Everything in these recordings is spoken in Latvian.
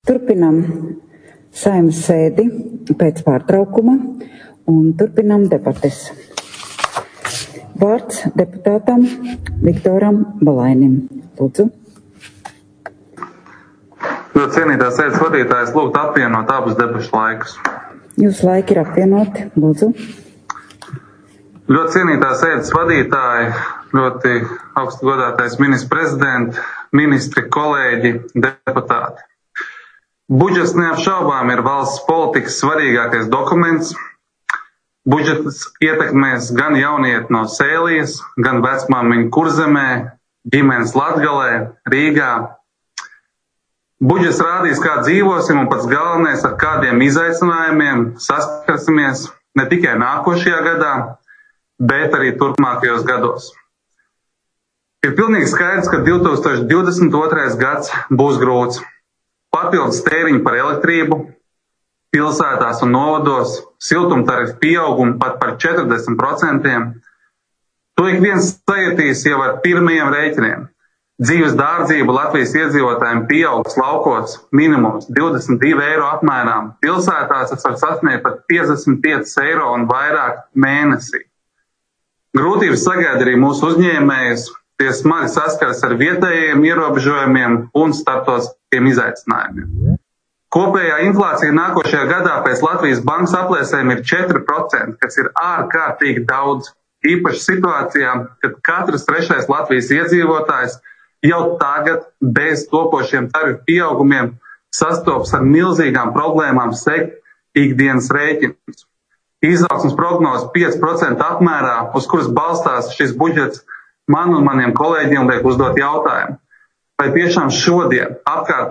Turpinam Saeimas sēdi pēc pārtraukuma un turpinam debates. Vārds deputātam Viktoram Balainim. Lūdzu. Ļoti cienītās sēdes vadītājs lūgt apvienot abus debašu laikus. Jūsu laiki ir apvienoti. Lūdzu. Ļoti cienītās sēdes vadītāji, ļoti augstu godātais ministrs prezidents, ministri, kolēģi, deputāti. Budžets neapšaubām ir valsts politikas svarīgākais dokuments. Budžets ietekmēs gan jaunieti no Sēlijas, gan vecmāmiņu Kurzemē, ģimenes Latgalē, Rīgā. Budžets rādīs, kā dzīvosim un pats galvenais, ar kādiem izaicinājumiem saskarsimies ne tikai nākošajā gadā, bet arī turpmākajos gados. Ir pilnīgi skaidrs, ka 2022. gads būs grūts. Papildus tēriņi par elektrību, pilsētās un novados, siltumtarifu pieaugumu pat par 40%. To ik viens sajutīs jau ar pirmajiem rēķiniem. Dzīves dārdzība Latvijas iedzīvotājiem pieaugs laukos minimums 22 eiro apmērā. Pilsētās tas var sasniegt pat 55 eiro un vairāk mēnesī. Grūtības sagaida arī mūsu uzņēmējus. Tie smagi saskaras ar vietējiem ierobežojumiem un starptautiskiem izaicinājumiem. Kopējā inflācija nākošajā gadā pēc Latvijas bankas aplēsēm ir 4%, kas ir ārkārtīgi daudz. Īpaši situācijā, kad katrs trešais Latvijas iedzīvotājs jau tagad bez topošiem tarifu pieaugumiem sastopas ar milzīgām problēmām sekt ikdienas rēķinus. Izaugsmes prognozes 5% apmērā, uz kuras balstās šis budžets, man un maniem kolēģiem liek uzdot jautājumu. Vai tiešām šodien apkārt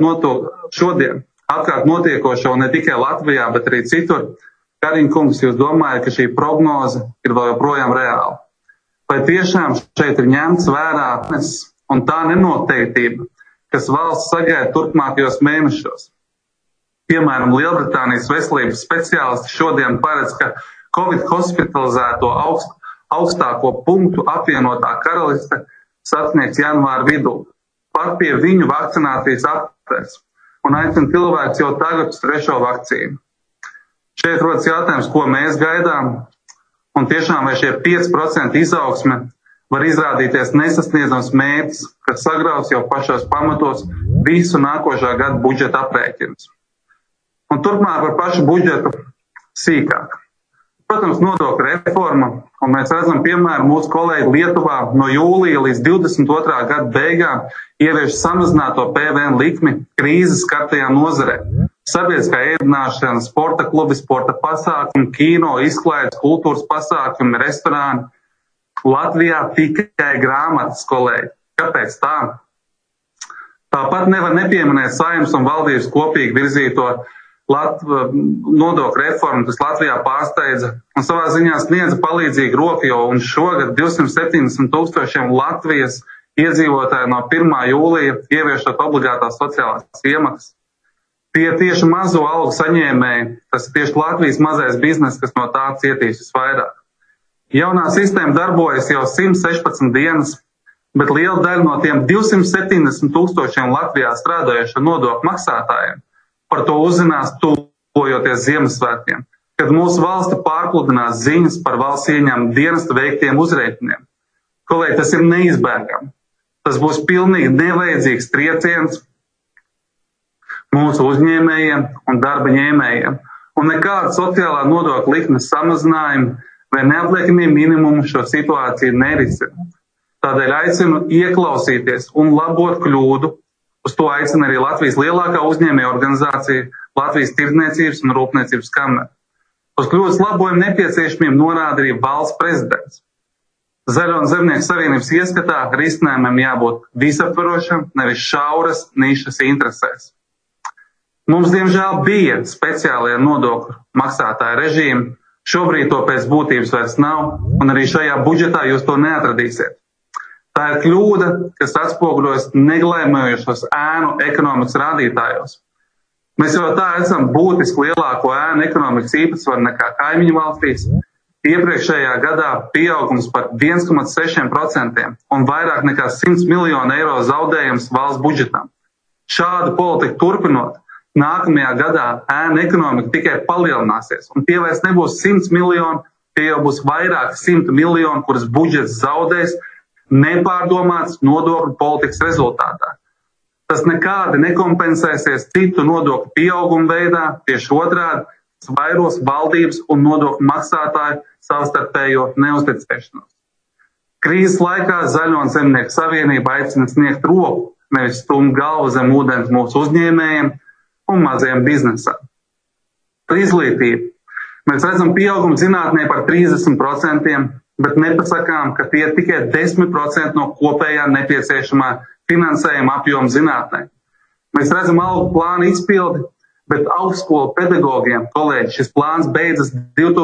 notiekošo ne tikai Latvijā, bet arī citur, Kariņkungs, jūs domājat, ka šī prognoze ir vēl joprojām reāla? Vai tiešām šeit ir ņemts vērā un tā nenoteiktība, kas valsts sagaida turpmākajos mēnešos? Piemēram, Lielbritānijas veselības speciālisti šodien paredz, ka Covid hospitalizēto augstāko punktu apvienotā karaliste sasniegs janvāra vidū. Pat pie viņu vakcinācijas aptvērs un aicina cilvēks jau tagad uz 3. vakcīnu. Šeit rodas jautājums, ko mēs gaidām, un tiešām vai šie 5% izaugsme var izrādīties nesasniedzams mērķis, kas sagraus jau pašos pamatos visu nākošā gada budžeta aprēķinus. Un turpmāk par pašu budžetu sīkāk. Protams, nodokļu reforma, un mēs redzam, piemēram, mūsu kolēģi Lietuvā no jūlija līdz 22. gada beigām ievieš samazināto PVN likmi krīzes skartajā nozarē. Sabiedriskā ēdināšana, sporta klubi, sporta pasākumi, kino, izklaides, kultūras pasākumi, restorāni. Latvijā tikai grāmatas, kolēģi. Kāpēc tā? Tāpat nevar nepieminēt Saeimas un valdības kopīgi virzīto nodokļu reformu, kas Latvijā pārsteidza un savā ziņā sniedza palīdzīgu roku, jo un šogad 270 000 Latvijas iedzīvotāji no 1. jūlija ieviešot obligātās sociālās iemaksas. Tie tieši mazo algu saņēmēji, tas ir tieši Latvijas mazais biznes, kas no tā cietīs visvairāk. Jaunā sistēma darbojas jau 116 dienas, bet liela daļa no tiem 270 000 Latvijā strādājošo nodokļu maksātājiem par to uzzinās tuvojoties Ziemassvētkiem, kad mūsu valsti pārpludinās ziņas par valsts ieņēmumu dienestu veiktiem uzreikiniem. Kolēģi, tas ir neizbēgami. Tas būs pilnīgi nevajadzīgs trieciens mūsu uzņēmējiem un darba ņēmējiem. Un nekāda sociālā nodokļa likmes samazinājuma vai neapliekamie minimumi šo situāciju nerisina. Tādēļ aicinu ieklausīties un labot kļūdu. Uz to aicina arī Latvijas lielākā uzņēmēja organizācija Latvijas tirdzniecības un rūpniecības kamera. Uz kļūdas labojumu nepieciešamību norāda arī valsts prezidents. Zaļo un zemnieku savienības ieskatā risinājumam jābūt visaptvarošam, nevis šauras nišas interesēs. Mums, diemžēl, bija speciālie nodokļu maksātāja režīmi. Šobrīd to pēc būtības vairs nav, un arī šajā budžetā jūs to neatradīsiet. Tā ir kļūda, kas atspoguļojas neglēmējošos ēnu ekonomikas rādītājos. Mēs jau tā esam būtiski lielāko ēnu ekonomikas īpatsvaru nekā kaimiņu valstīs. Iepriekšējā gadā pieaugums par 1,6% un vairāk nekā 100 miljonu eiro zaudējums valsts budžetam. Šādu politiku turpinot, nākamajā gadā ēnu ekonomika tikai palielināsies. Un tie vairs nebūs 100 miljoni, tie jau būs vairāk 100 miljoni, kuras budžets zaudēs nepārdomāts nodokļu politikas rezultātā. Tas nekādi nekompensēsies citu nodokļu pieauguma veidā, tieši otrādi vairos valdības un nodokļu maksātāju savstarpējo neuzticēšanos. Krīzes laikā Zaļo un Zemnieku savienība aicina sniegt roku, nevis stumt galvu zem ūdens mūsu uzņēmējiem un mazajiem biznesam. Izglītība. Mēs redzam pieaugumu zinātnē par 30%, bet nepasakām, ka tie ir tikai 10% no kopējā nepieciešamā finansējuma apjoma zinātnē. Mēs redzam algu plānu izpildi, bet augstskolu pedagogiem, kolēģi, šis plāns beidzas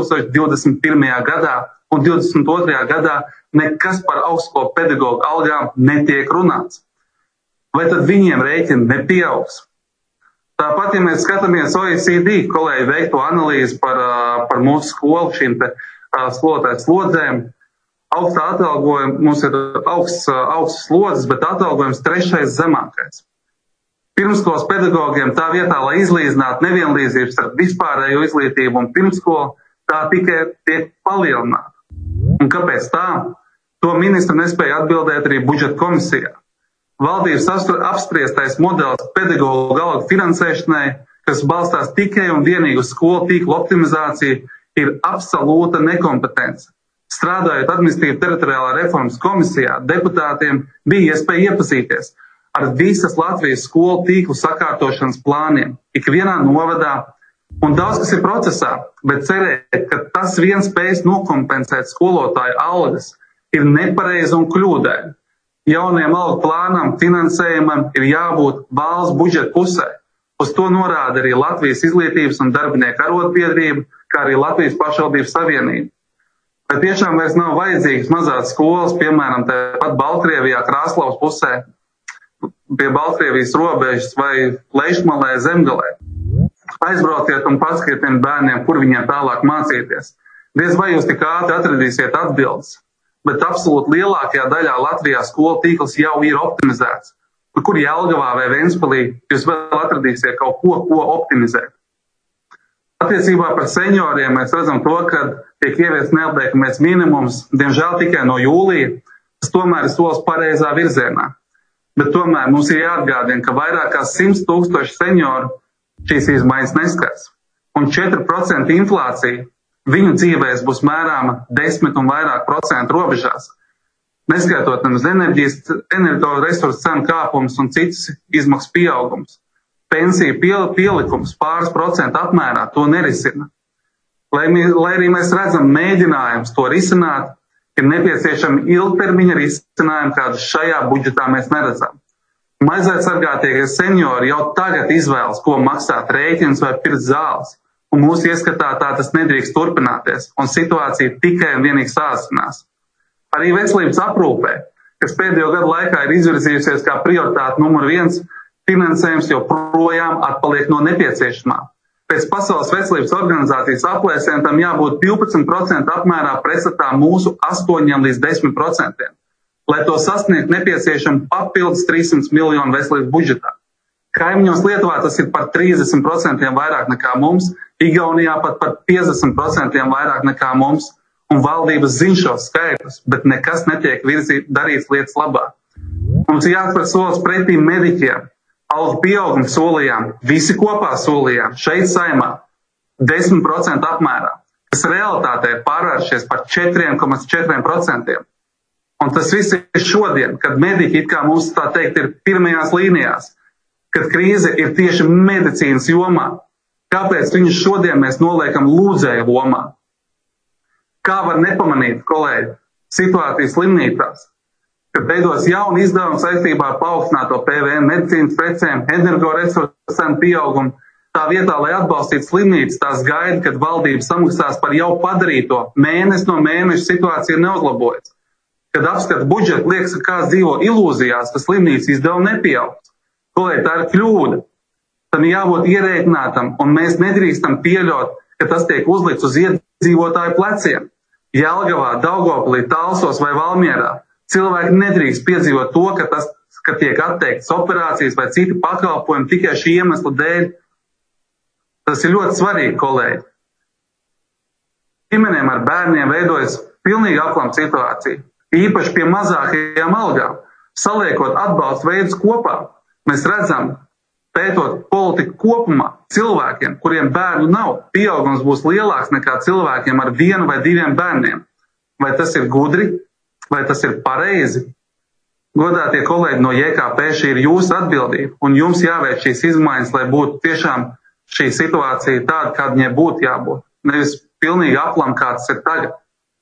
2021. gadā un 2022. gadā nekas par augstskolu pedagogu algām netiek runāts. Vai tad viņiem rēķini nepieaugs? Tāpat, ja mēs skatāmies OECD kolēģi veikto analīzi par mūsu skolu, šīm te skolotāju slodzēm, augstā atalgojuma, mums ir augsts slodzes, bet atalgojums 3. zemākais. Pirmskolas pedagogiem tā vietā, lai izlīdzinātu nevienlīdzības ar vispārējo izglītību un pirmskolu, tā tikai tiek palielināta. Un kāpēc tā? To ministru nespēja atbildēt arī budžeta komisijā. Valdības apspriestais modelis pedagogu algu finansēšanai, kas balstās tikai un vienīgi uz skolu tīklu optimizāciju, ir absolūta nekompetence. Strādājot administratīvi teritoriālā reformas komisijā, deputātiem bija iespēja iepazīties ar visas Latvijas skolu tīklu sakārtošanas plāniem, ikvienā novadā, un daudz kas ir procesā, bet cerēt, ka tas viens spējas nokompensēt skolotāju algas, ir nepareizi un kļūdaini. Jaunajam algu plānam, finansējumam ir jābūt valsts budžeta pusē. Uz to norāda arī Latvijas izglītības un darbinieku arotbiedrība, kā arī Latvijas pašvaldības savienība. Vai tiešām vairs nav vajadzīgas mazās skolas, piemēram, tāpat Baltkrievijā, Krāslavas pusē, pie Baltkrievijas robežas vai Leišmalē, Zemgalē? Aizbrauciet un paskatiet tiem bērniem, kur viņiem tālāk mācīties. Diez vai jūs tik ātri atradīsiet atbildes, bet absolūti lielākajā daļā Latvijā skolu tīkls jau ir optimizēts. Kur Jelgavā vai Ventspilī jūs vēl atradīsiet kaut ko optimizēt. Attiecībā par senioriem mēs redzam to, ka tiek ieviests neapdiekamais minimums, diemžēl tikai no jūlija, tas tomēr ir solis pareizā virzienā. Bet tomēr mums ir jāatgādina, ka vairāk kā 100 000 senioru šīs izmaiņas neskars. Un 4% inflācija viņu dzīvēs būs mērāma 10 un vairāk procentu robežās. Neskaitot nemaz energoresursu cenu kāpums un citas izmaksu pieaugums. Pensiju pielikums pāris procentu apmērā to nerisina. Lai arī mēs redzam mēģinājums to risināt, ir nepieciešami ilgtermiņa risinājumi, kādus šajā budžetā mēs neredzam. Mazaizsargātie seniori jau tagad izvēlas, ko maksāt rēķinus vai pirkt zāles, un mūsu ieskatā tā tas nedrīkst turpināties, un situācija tikai un vienīgi sāsinās. Arī veselības aprūpē, kas pēdējo gadu laikā ir izvirzījusies kā prioritāte numur 1, finansējums joprojām atpaliek no nepieciešamā. Pēc Pasaules veselības organizācijas aplēsēm tam jābūt 12% apmērā pretstatā mūsu 8 līdz 10%. Lai to sasniegt, nepieciešama papildus 300 miljonu veselības budžetā. Kaimiņos Lietuvā tas ir par 30% vairāk nekā mums, Igaunijā pat par 50% vairāk nekā mums, un valdības zina šos skaitļus, bet nekas netiek darīts lietas labā. Mums ir jāspēr solis pretī mediķiem. Algu pieaugumu solījām, visi kopā solījām, šeit Saeimā 10% apmērā, kas realitātē ir pārvēršies par 4,4%. Un tas viss ir šodien, kad mediķi, it kā mums tā teikt, ir pirmajās līnijās, kad krīze ir tieši medicīnas jomā. Kāpēc viņus šodien mēs noliekam lūdzēju lomā? Kā var nepamanīt, kolēģi, situācijas slimnīcās, kad beidos jauni izdevumi saistībā ar paaugstināto PVN medicīnas precēm, energoresursu cenu pieaugumu, tā vietā, lai atbalstītu slimnīcas, tās gaida, kad valdība samaksās par jau padarīto, mēnesi no mēneša situācija neuzlabojas. Kad apskata budžetu, liekas, ka kāds dzīvo ilūzijās, ka slimnīcas izdevumi nepieaugs. Kolēģi, tā ir kļūda. Tam jābūt ierēķinātam, un mēs nedrīkstam pieļaut, ka tas tiek uzlikts uz iedzīvotāju pleciem. Jelgavā, Daugavpilī, Talsos vai Valmierā cilvēki nedrīkst piedzīvot to, ka tiek atteiktas operācijas vai citi pakalpojumi tikai šī iemesla dēļ, Tas ir ļoti svarīgi, kolēģi. Ģimenēm ar bērniem veidojas pilnīgi aplama situācija, īpaši pie mazākajām algām. Saliekot atbalstu veidus kopā, mēs redzam, pētot politiku kopumā, cilvēkiem, kuriem bērnu nav, pieaugums būs lielāks nekā cilvēkiem ar 1 vai 2 bērniem. Vai tas ir gudri, vai tas ir pareizi? Godātie kolēģi no JKP, šī ir jūsu atbildība, un jums jāveic šīs izmaiņas, lai būtu tiešām šī situācija tāda, kāda viņai būtu jābūt. Nevis pilnīgi aplam, kā tas ir tagad.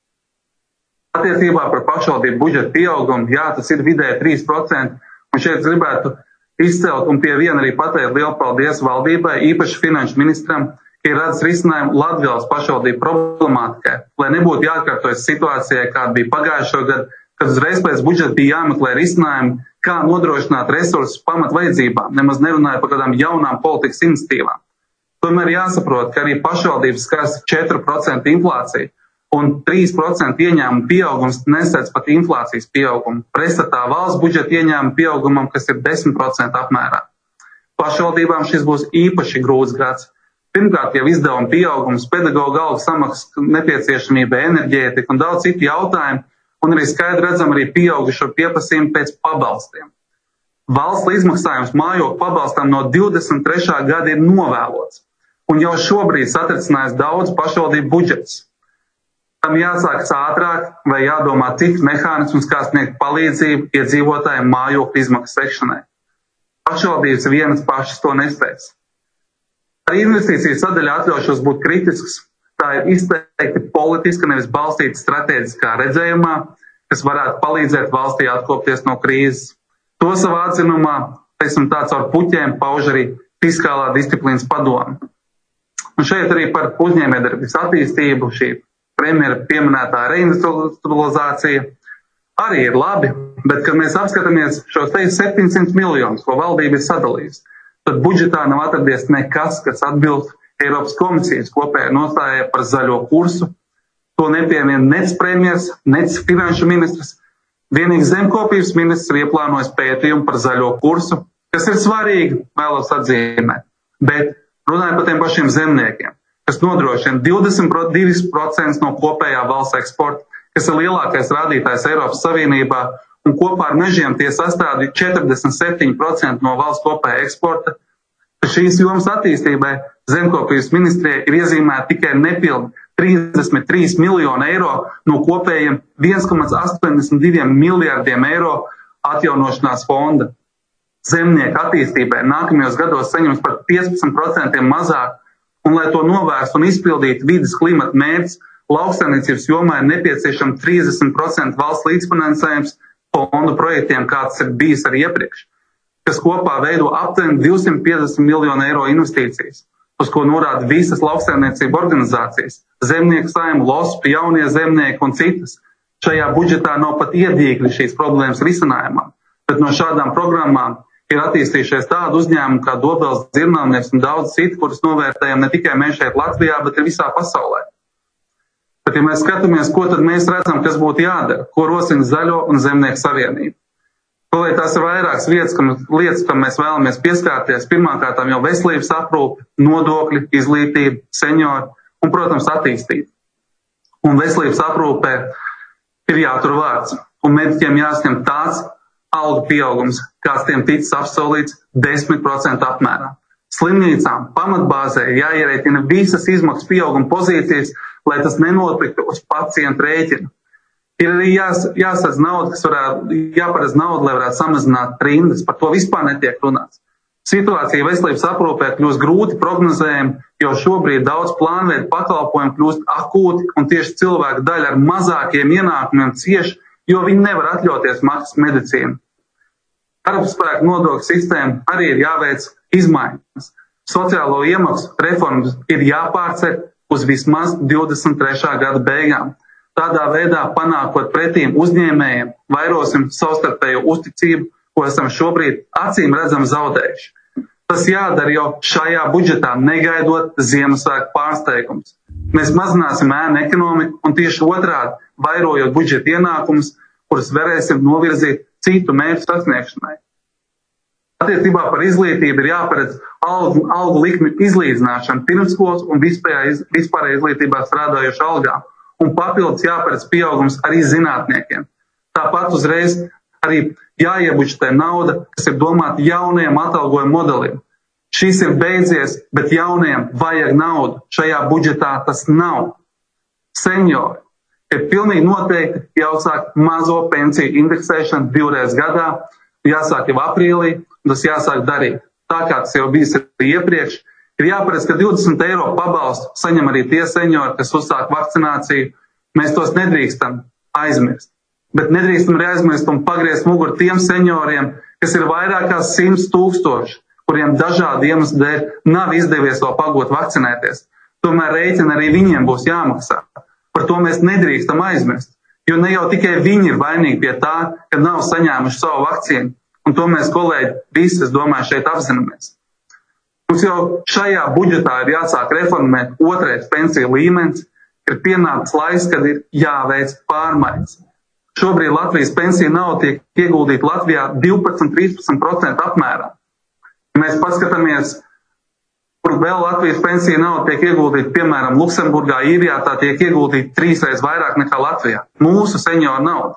Attiecībā par pašvaldību budžeta pieaugumu, jā, tas ir vidēji 3%, un šeit gribētu izcelt un pie viena arī pateikt lielu paldies valdībai, īpaši finanšu ministram, ka ir radis risinājumu Latgales pašvaldību problemātikai, lai nebūtu jāatkārtojas situācijai, kāda bija pagājušo gadu, kad uzreiz pēc budžeta bija jāmeklē risinājumi, kā nodrošināt resursus pamatvajadzībām, nemaz nerunāja par kādām jaunām politikas iniciatīvām. Tomēr jāsaprot, ka arī pašvaldības skars 4% inflācija un 3% ieņēmumu pieaugums nesedz pat inflācijas pieaugumu, pretstatā valsts budžeta ieņēmumu pieaugumam, kas ir 10% apmērā. Pašvaldībām šis būs īpaši grūts gads. Pirmkārt, jau izdevuma pieaugums, pedagoģa algu samaksas nepieciešamība, enerģētika un daudz citu jautājumu, un arī skaidri redzam arī pieaugušo pieprasījumu pēc pabalstiem. Valsts izmaksājums mājokļu pabalstam no 23. gada ir novēlots, un jau šobrīd satricinājis daudz pašvaldību budžets. Tam jāsākas ātrāk vai jādomā citus mehānismus, kā sniegt palīdzību iedzīvotājiem mājokļu izmaksu sekšanai. Pašvaldības vienas pašas to nespēs. Arī investīciju sadaļā atļaušos būt kritisks. Tā ir izteikti politiska, nevis balstīta strateģiskā redzējumā, kas varētu palīdzēt valstī atkopties no krīzes. To savā atzinumā, teiksim, tāds ar puķiem pauž arī fiskālā disciplīnas padome. Un šeit arī par uzņēmējdarbības attīstību, šī premjera pieminētā reindustrializācija arī ir labi, bet, kad mēs apskatāmies šos 700 miljonus, ko valdība ir sadalījusi, tad budžetā nav atradies nekas, kas atbilst Eiropas komisijas kopējai nostājai par zaļo kursu. To nepiemina nec premjers, nec finanšu ministrs. Vienīgi zemkopības ministrs ir ieplānojis pētījumu par zaļo kursu, kas ir svarīgi, vēlos atzīmēt. Bet runāju par tiem pašiem zemniekiem, kas nodrošina 22% no kopējā valsts eksporta, kas ir lielākais rādītājs Eiropas Savienībā, un kopā ar mežiem tie sastāv 47% no valsts kopējā eksporta. Šīs jomas attīstībai zemkopības ministrijai ir iezīmēta tikai nepilni 33 miljoni eiro no kopējiem 1,82 miljārdiem eiro atjaunošanās fonda. Zemnieku attīstībai nākamajos gados saņems par 15% mazāk, un lai to novērstu un izpildītu vides klimata mērķus, lauksaimniecības jomā ir nepieciešama 30% valsts līdzfinansējums fondu projektiem, kāds ir bijis arī iepriekš, kas kopā veido aptuveni 250 miljonu eiro investīcijas, uz ko norāda visas lauksaimniecību organizācijas, zemnieku saima, LOSP, jaunie zemnieki un citas. Šajā budžetā nav pat iedīgļi šīs problēmas risinājumam, bet no šādām programmām ir attīstījušies tādu uzņēmumu kā Dobels, Dzirnavnieks un daudz citu, kurus novērtējam ne tikai mēs šeit Latvijā, bet arī visā pasaulē. Bet, ja mēs skatāmies, ko tad mēs redzam, kas būtu jādara, ko rosina Zaļo un Zemnieku savienība. Kolēģi, tās ir vairākas lietas, kam mēs vēlamies pieskārties. Pirmkārt jau veselības aprūpe, nodokļi, izglītība, seniori un, protams, attīstība. Un veselības aprūpē ir jātur vārds. Un mediķiem jāsņem tāds algu pieaugums, kāds tiem ticis apsolīts 10% apmērā. Slimnīcām, pamatbāzē jāierēķina visas izmaksas pieauguma pozīcijas, lai tas nenotiktu uz pacientu rēķinu. Ir arī jāsadz nauda, jāparedz nauda, lai varētu samazināt rindas. Par to vispār netiek runāts. Situācija veselības aprūpē kļūst grūti prognozējama, jo šobrīd daudz plānveidu pakalpojumu kļūst akūti, un tieši cilvēku daļa ar mazākiem ienākumiem cieš, jo viņi nevar atļauties maksas medicīnu. Darbspēku nodokļu sistēma arī ir jāveic izmaiņas. Sociālo iemaksu reformas ir jāpārceļ uz vismaz 23. gada beigām. Tādā veidā panākot pretīm uzņēmējiem, vairosim savstarpējo uzticību, ko esam šobrīd acīm redzam zaudējuši. Tas jādara jau šajā budžetā, negaidot Ziemassvētku pārsteigums. Mēs mazināsim ēnu ekonomiku un tieši otrādi, vairojot budžeta ienākumus, kurus varēsim novirzīt citu mērķu sasniegšanai. Attiecībā par izglītību ir jāparedz algu likmi izlīdzināšana pirmskolas un vispārējā izglītībā strādājošu algām. Un papildus jāparedz pieaugums arī zinātniekiem. Tāpat uzreiz arī jāiebudžetē nauda, kas ir domāta jaunajiem atalgojuma modelim. Šis ir beidzies, bet jaunajiem vajag naudu. Šajā budžetā tas nav. Seniori ir pilnīgi noteikti jāuzsāk mazo pensiju indeksēšanu 2 reizes gadā, jāsāk jau aprīlī, un tas jāsāk darīt. Tā kā tas jau bijis iepriekš, ir jāparedz, ka 20 eiro pabalstu saņem arī tie seniori, kas uzsāk vakcināciju. Mēs tos nedrīkstam aizmirst. Bet nedrīkstam arī aizmirst un pagriezt muguru tiem senioriem, kas ir vairāk kā 100 000, kuriem dažādi iemesli dēļ nav izdevies vēl pagot vakcinēties. Tomēr rēķini arī viņiem būs jāmaksā. Par to mēs nedrīkstam aizmirst, jo ne jau tikai viņi ir vainīgi pie tā, ka nav saņēmuši savu vakcīnu, un to mēs, kolēģi, visi, es domāju, šeit apzināmies. Mums jau šajā budžetā ir jāsāk reformēt 2. pensiju līmenis, ir pienācis laiks, kad ir jāveic pārmaiņas. Šobrīd Latvijas pensija nauda tiek ieguldīta Latvijā 12–13% apmērā. Ja mēs paskatāmies, kur vēl Latvijas pensija nauda tiek ieguldīta, piemēram, Luksemburgā, Īrijā, tā tiek ieguldīta 3 reizes vairāk nekā Latvijā. Mūsu senioru nauda.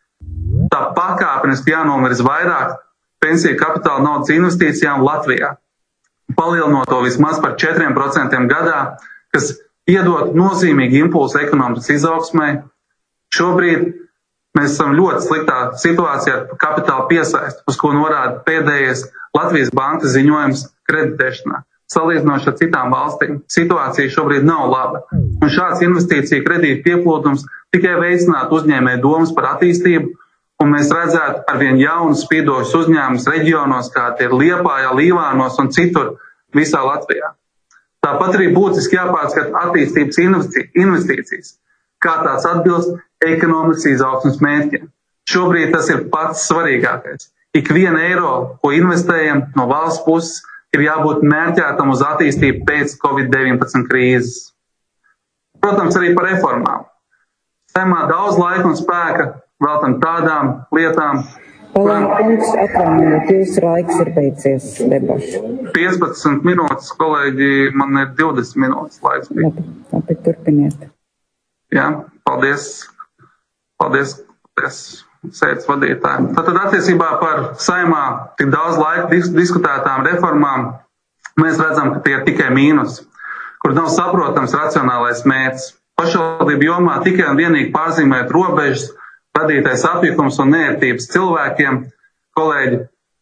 Tā pakāpeniski jānomirz vairāk pensiju kapitāla naudas investīcijām Latvijā, palielinot to vismaz par 4% gadā, kas iedot nozīmīgi impulsu ekonomikas izaugsmai. Šobrīd mēs esam ļoti sliktā situācijā ar kapitāla piesaisti, uz ko norāda pēdējais Latvijas bankas ziņojums kreditēšanā. Salīdzinoši ar citām valstīm, situācija šobrīd nav laba. Un šāds investīcija kredīta pieplūdums tikai veicinātu uzņēmēju domas par attīstību, un mēs redzētu arvien jaunus spīdošus uzņēmumus reģionos, kā tie ir Liepājā, Līvānos un citur visā Latvijā. Tāpat arī būtiski jāpārskata attīstības investīcijas, kā tās atbilst ekonomikas izaugsmes mērķiem. Šobrīd tas ir pats svarīgākais. Ik 1 eiro, ko investējam no valsts puses, ir jābūt mērķētam uz attīstību pēc Covid-19 krīzes. Protams, arī par reformām. Saimā daudz laika un spēka veltam tādām lietām. Kungs, atvainojiet, jūsu laiks ir beidzies debašu. 15 minūtes, kolēģi, man ir 20 minūtes laiks. Labi, turpiniet. Jā, paldies. Paldies, sēdes vadītājiem. Tad attiecībā par saimā tik daudz laika diskutētām reformām, mēs redzam, ka tie ir tikai mīnus, kur nav saprotams racionālais mērķis. Pašvaldību jomā tikai un vienīgi pārzīmēt robežas, radītais apjukums un neērtības cilvēkiem. Kolēģi,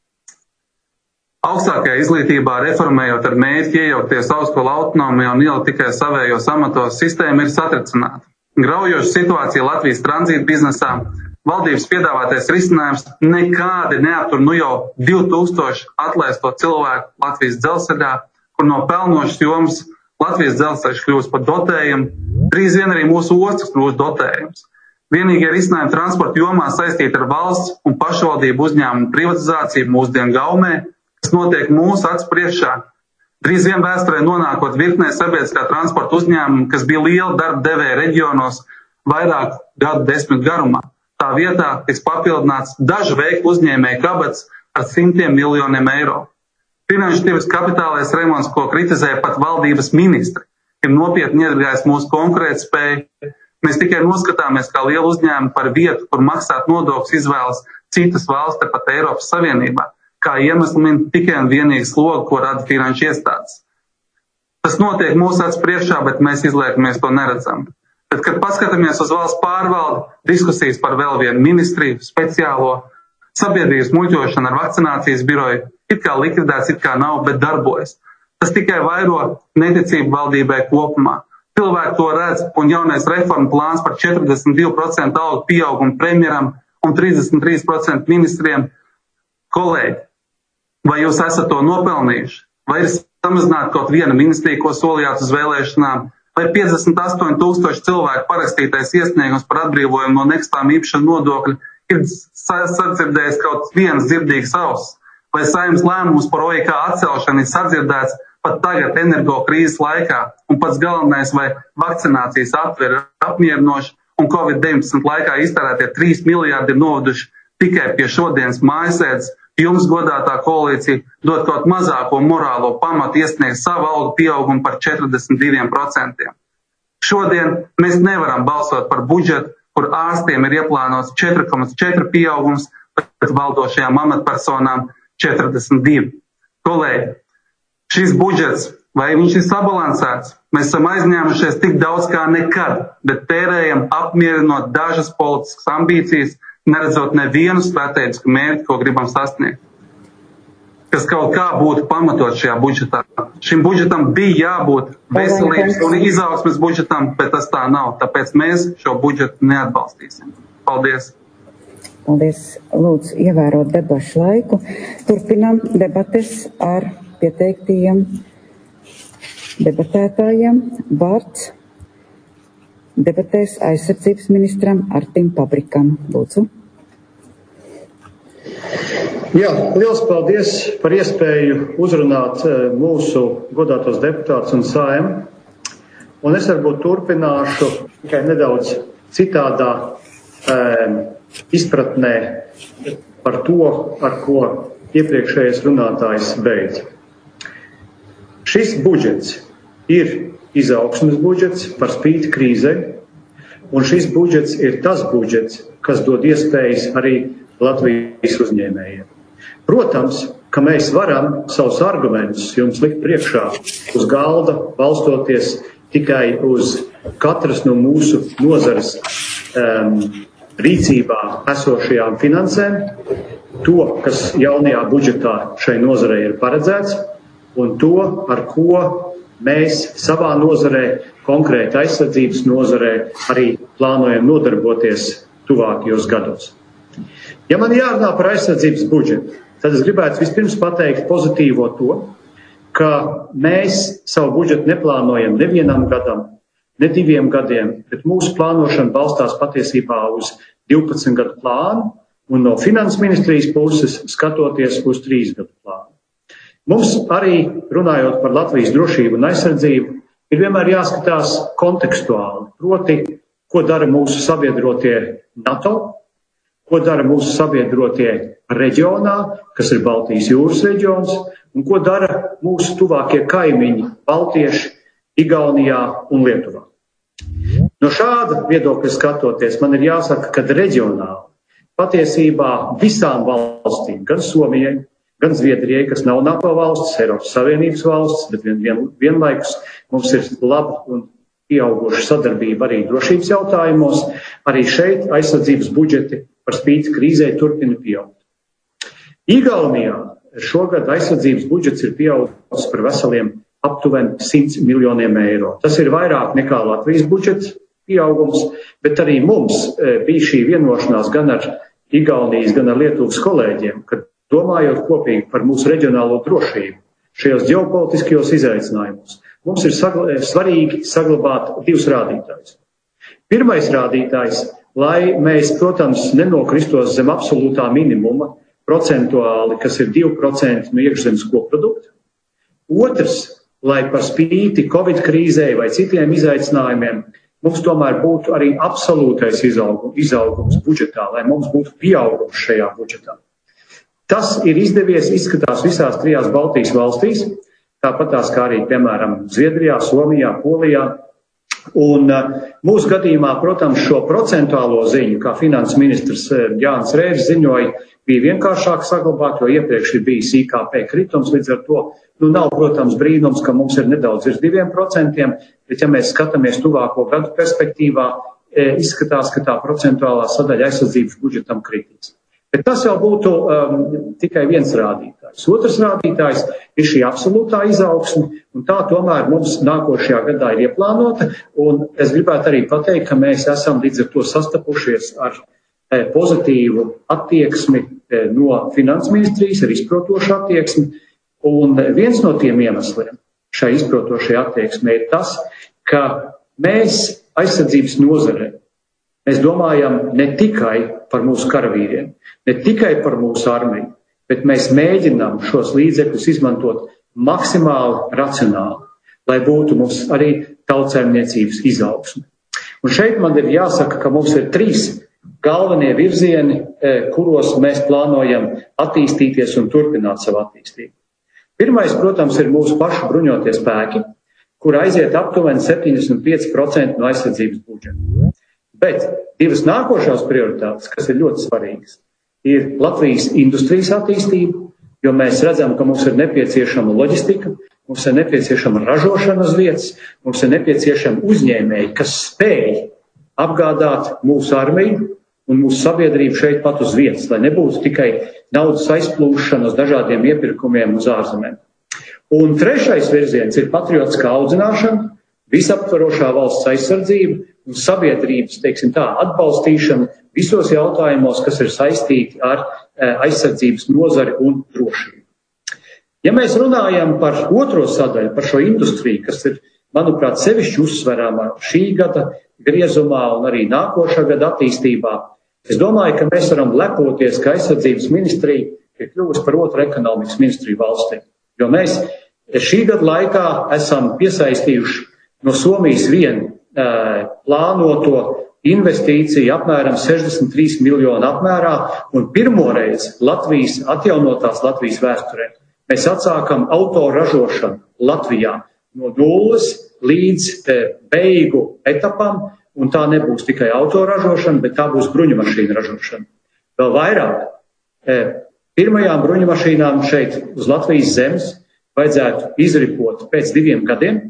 augstākajā izglītībā reformējot ar mērķi iejaukties augstskolu autonomijā un ielikt tikai savējos amatos, sistēma ir satricināta. Graujoša situācija Latvijas tranzīta biznesā, valdības piedāvātais risinājums nekādi neaptur jau 2000 atlaisto cilvēku Latvijas dzelzceļā, kur no pelnošas jomas Latvijas dzelzceļš kļūst par dotējumu, drīz vien arī mūsu ostas kļūst dotējums. Vienīgie risinājumi transporta jomā saistīti ar valsts un pašvaldību uzņēmumu privatizāciju mūsdienu gaumē, kas notiek mūsu acu priekšā. Drīz vien vēsturē nonākot virknē sabiedriskā transporta uzņēmumu, kas bija liela darba devēja reģionos vairāk gadu desmit garumā. Tā vietā tiks papildināts dažu veiklu uzņēmēju kabats ar simtiem miljoniem eiro. Finanšu tirgus kapitālais remonts, ko kritizē pat valdības ministri, ir nopietni iedragājis mūsu konkurētspēju. Mēs tikai noskatāmies, kā liela uzņēmuma par vietu, kur maksāt nodokļus izvēlas citas valsts, pat Eiropas Savienībā, kā iemeslu min tikai un vienīgi slogu, ko rada finanšu iestādes. Tas notiek mūsu acu priekšā, bet mēs izliekamies to neredzam. Bet, kad paskatāmies uz valsts pārvaldi, diskusijas par vēl vienu ministriju, speciālo, sabiedrības muļķošana ar vakcinācijas biroju, it kā likvidēts, it kā nav, bet darbojas. Tas tikai vairo neticību valdībai kopumā. Cilvēki to redz, un jaunais reforma plāns par 42% algu pieaugumu premjeram un 33% ministriem. Kolēģi, vai jūs esat to nopelnījuši? Vai ir samazināta kaut viena ministrija, ko solījāt uz vēlēšanām? Vai 58 000 cilvēku parakstītais iesniegums par atbrīvojumu no nekustām īpašuma nodokļa ir sadzirdējis kaut viens dzirdīgs auss? Vai Saeimas lēmums par OIK atcelšanu ir sadzirdēts pat tagad energo krīzes laikā, un pats galvenais, vai vakcinācijas aptver apmierinoši, un Covid-19 laikā iztērētie 3 miljārdi ir novaduši tikai pie šodienas mājasēdes jums, godātā koalīcija, dot kaut mazāko morālo pamatu iesniegt savu algu pieaugumu par 42%. Šodien mēs nevaram balsot par budžetu, kur ārstiem ir ieplānots 4,4 pieaugums, bet valdošajām amatpersonām 42. Kolēģi, šis budžets, vai viņš ir sabalansēts? Mēs esam aizņēmušies tik daudz kā nekad, bet tērējam apmierinot dažas politiskas ambīcijas, neredzot nevienu strateģisku mērķi, ko gribam sasniegt, kas kaut kā būtu pamatot šajā budžetā. Šim budžetam bija jābūt veselības un izaugsmes budžetam, bet tas tā nav. Tāpēc mēs šo budžetu neatbalstīsim. Paldies! Paldies! Lūdzu, ievērot debašu laiku. Turpinām debates ar pieteiktajiem debatētājiem. Vārds debatēs aizsardzības ministram Artim Pabrikam. Lūdzu. Jā, liels paldies par iespēju uzrunāt mūsu godātos deputātus un Saeimu. Un es varbūt turpināšu tikai nedaudz citādā izpratnē par to, ar ko iepriekšējais runātājs beidz. Šis budžets ir izaugsmes budžets par spīti krīzei, un šis budžets ir tas budžets, kas dod iespējas arī Latvijas uzņēmējiem. Protams, ka mēs varam savus argumentus jums likt priekšā uz galda, balstoties tikai uz katras no mūsu nozares rīcībā esošajām finansēm, to, kas jaunajā budžetā šai nozarei ir paredzēts, un to, ar ko mēs savā nozarē, konkrēti aizsardzības nozarē, arī plānojam nodarboties tuvākajos gados. Ja man jārunā par aizsardzības budžetu, tad es gribētu vispirms pateikt pozitīvo to, ka mēs savu budžetu neplānojam nevienam gadam, ne 2 gadiem, bet mūsu plānošana balstās patiesībā uz 12 gadu plānu un no finanses ministrijas puses skatoties uz 3 gadu plānu. Mums arī, runājot par Latvijas drošību un aizsardzību, ir vienmēr jāskatās kontekstuāli, proti, ko dara mūsu sabiedrotie NATO, ko dara mūsu sabiedrotie reģionā, kas ir Baltijas jūras reģions, un ko dara mūsu tuvākie kaimiņi, baltieši, Igaunijā un Lietuvā. No šāda viedokļa skatoties, man ir jāsaka, ka reģionāli patiesībā visām valstīm, gan Somijai, gan Zviedrijai, kas nav NATO valsts, Eiropas Savienības valsts, bet vienlaikus mums ir laba un pieauguša sadarbība arī drošības jautājumos, arī šeit aizsardzības budžeti par spīti krīzē turpina pieaugt. Igaunijā šogad aizsardzības budžets ir pieaudzis par veseliem aptuveni 100 miljoniem eiro. Tas ir vairāk nekā Latvijas budžets pieaugums, bet arī mums bija šī vienošanās gan ar Igaunijas, gan ar Lietuvas kolēģiem, kad domājot kopīgi par mūsu reģionālo drošību šajos ģeopolitiskajos izaicinājumos, mums ir svarīgi saglabāt 2 rādītājus. Pirmais rādītājs, lai mēs, protams, nenokristos zem absolūtā minimuma procentuāli, kas ir 2% no iekšzemes koprodukta. Otrs, lai par spīti Covid krīzei vai citiem izaicinājumiem, mums tomēr būtu arī absolūtais izaugums budžetā, lai mums būtu pieaugums šajā budžetā. Tas ir izdevies, izskatās visās 3 Baltijas valstīs, tāpatās kā arī, piemēram, Zviedrijā, Somijā, Polijā. Un mūsu gadījumā, protams, šo procentuālo ziņu, kā finanses ministrs Jānis Rēvis ziņoja, bija vienkāršāk saglabāt, jo iepriekš ir bijis IKP kritums, līdz ar to nav, protams, brīnums, ka mums ir nedaudz virs 2%, bet ja mēs skatāmies tuvāko gadu perspektīvā, izskatās, ka tā procentuālā sadaļa aizsardzības budžetam kritīs. Bet tas jau būtu tikai viens rādītājs. Otrs rādītājs ir šī absolūtā izaugsme, un tā tomēr mums nākošajā gadā ir ieplānota, un es gribētu arī pateikt, ka mēs esam līdz ar to sastapušies ar pozitīvu attieksmi no finanses ministrijas, ar izprotošu attieksmi, un viens no tiem iemesliem šai izprotošajai attieksmei ir tas, ka mēs aizsardzības nozarē mēs domājam ne tikai par mūsu karavīriem, ne tikai par mūsu armiju, bet mēs mēģinām šos līdzekļus izmantot maksimāli racionāli, lai būtu mums arī tautsēmniecības izaugsme. Un šeit man ir jāsaka, ka mums ir 3 galvenie virzieni, kuros mēs plānojam attīstīties un turpināt savu attīstību. Pirmais, protams, ir mūsu pašu bruņotie spēki, kur aiziet aptuveni 75% no aizsardzības budžeta. Bet divas nākošās prioritātes, kas ir ļoti svarīgas, ir Latvijas industrijas attīstība, jo mēs redzam, ka mums ir nepieciešama loģistika, mums ir nepieciešama ražošana uz vietas, mums ir nepieciešama uzņēmēji, kas spēj apgādāt mūsu armiju un mūsu sabiedrību šeit pat uz vietas, lai nebūtu tikai naudas aizplūšana uz dažādiem iepirkumiem uz ārzemēm. Un trešais virziens ir patriotiskā audzināšana, visaptvarošā valsts aizsardzība un sabiedrības, teiksim tā, atbalstīšana visos jautājumos, kas ir saistīti ar aizsardzības nozari un drošību. Ja mēs runājam par otro sadaļu, par šo industriju, kas ir, manuprāt, sevišķi uzsverāmā šī gada griezumā un arī nākošā gada attīstībā, es domāju, ka mēs varam lepoties, ka aizsardzības ministrija ir kļuvusi par otru ekonomikas ministriju valstī. Jo mēs šī gada laikā esam piesaistījuši no Somijas vien plānoto investīciju apmēram 63 miljonu apmērā un pirmoreiz atjaunotās Latvijas vēsturē. Mēs atsākam autoražošanu Latvijā no nulles līdz beigu etapam, un tā nebūs tikai autoražošana, bet tā būs bruņumašīnu ražošana. Vēl vairāk, pirmajām bruņumašīnām šeit uz Latvijas zemes vajadzētu izripot pēc 2 gadiem,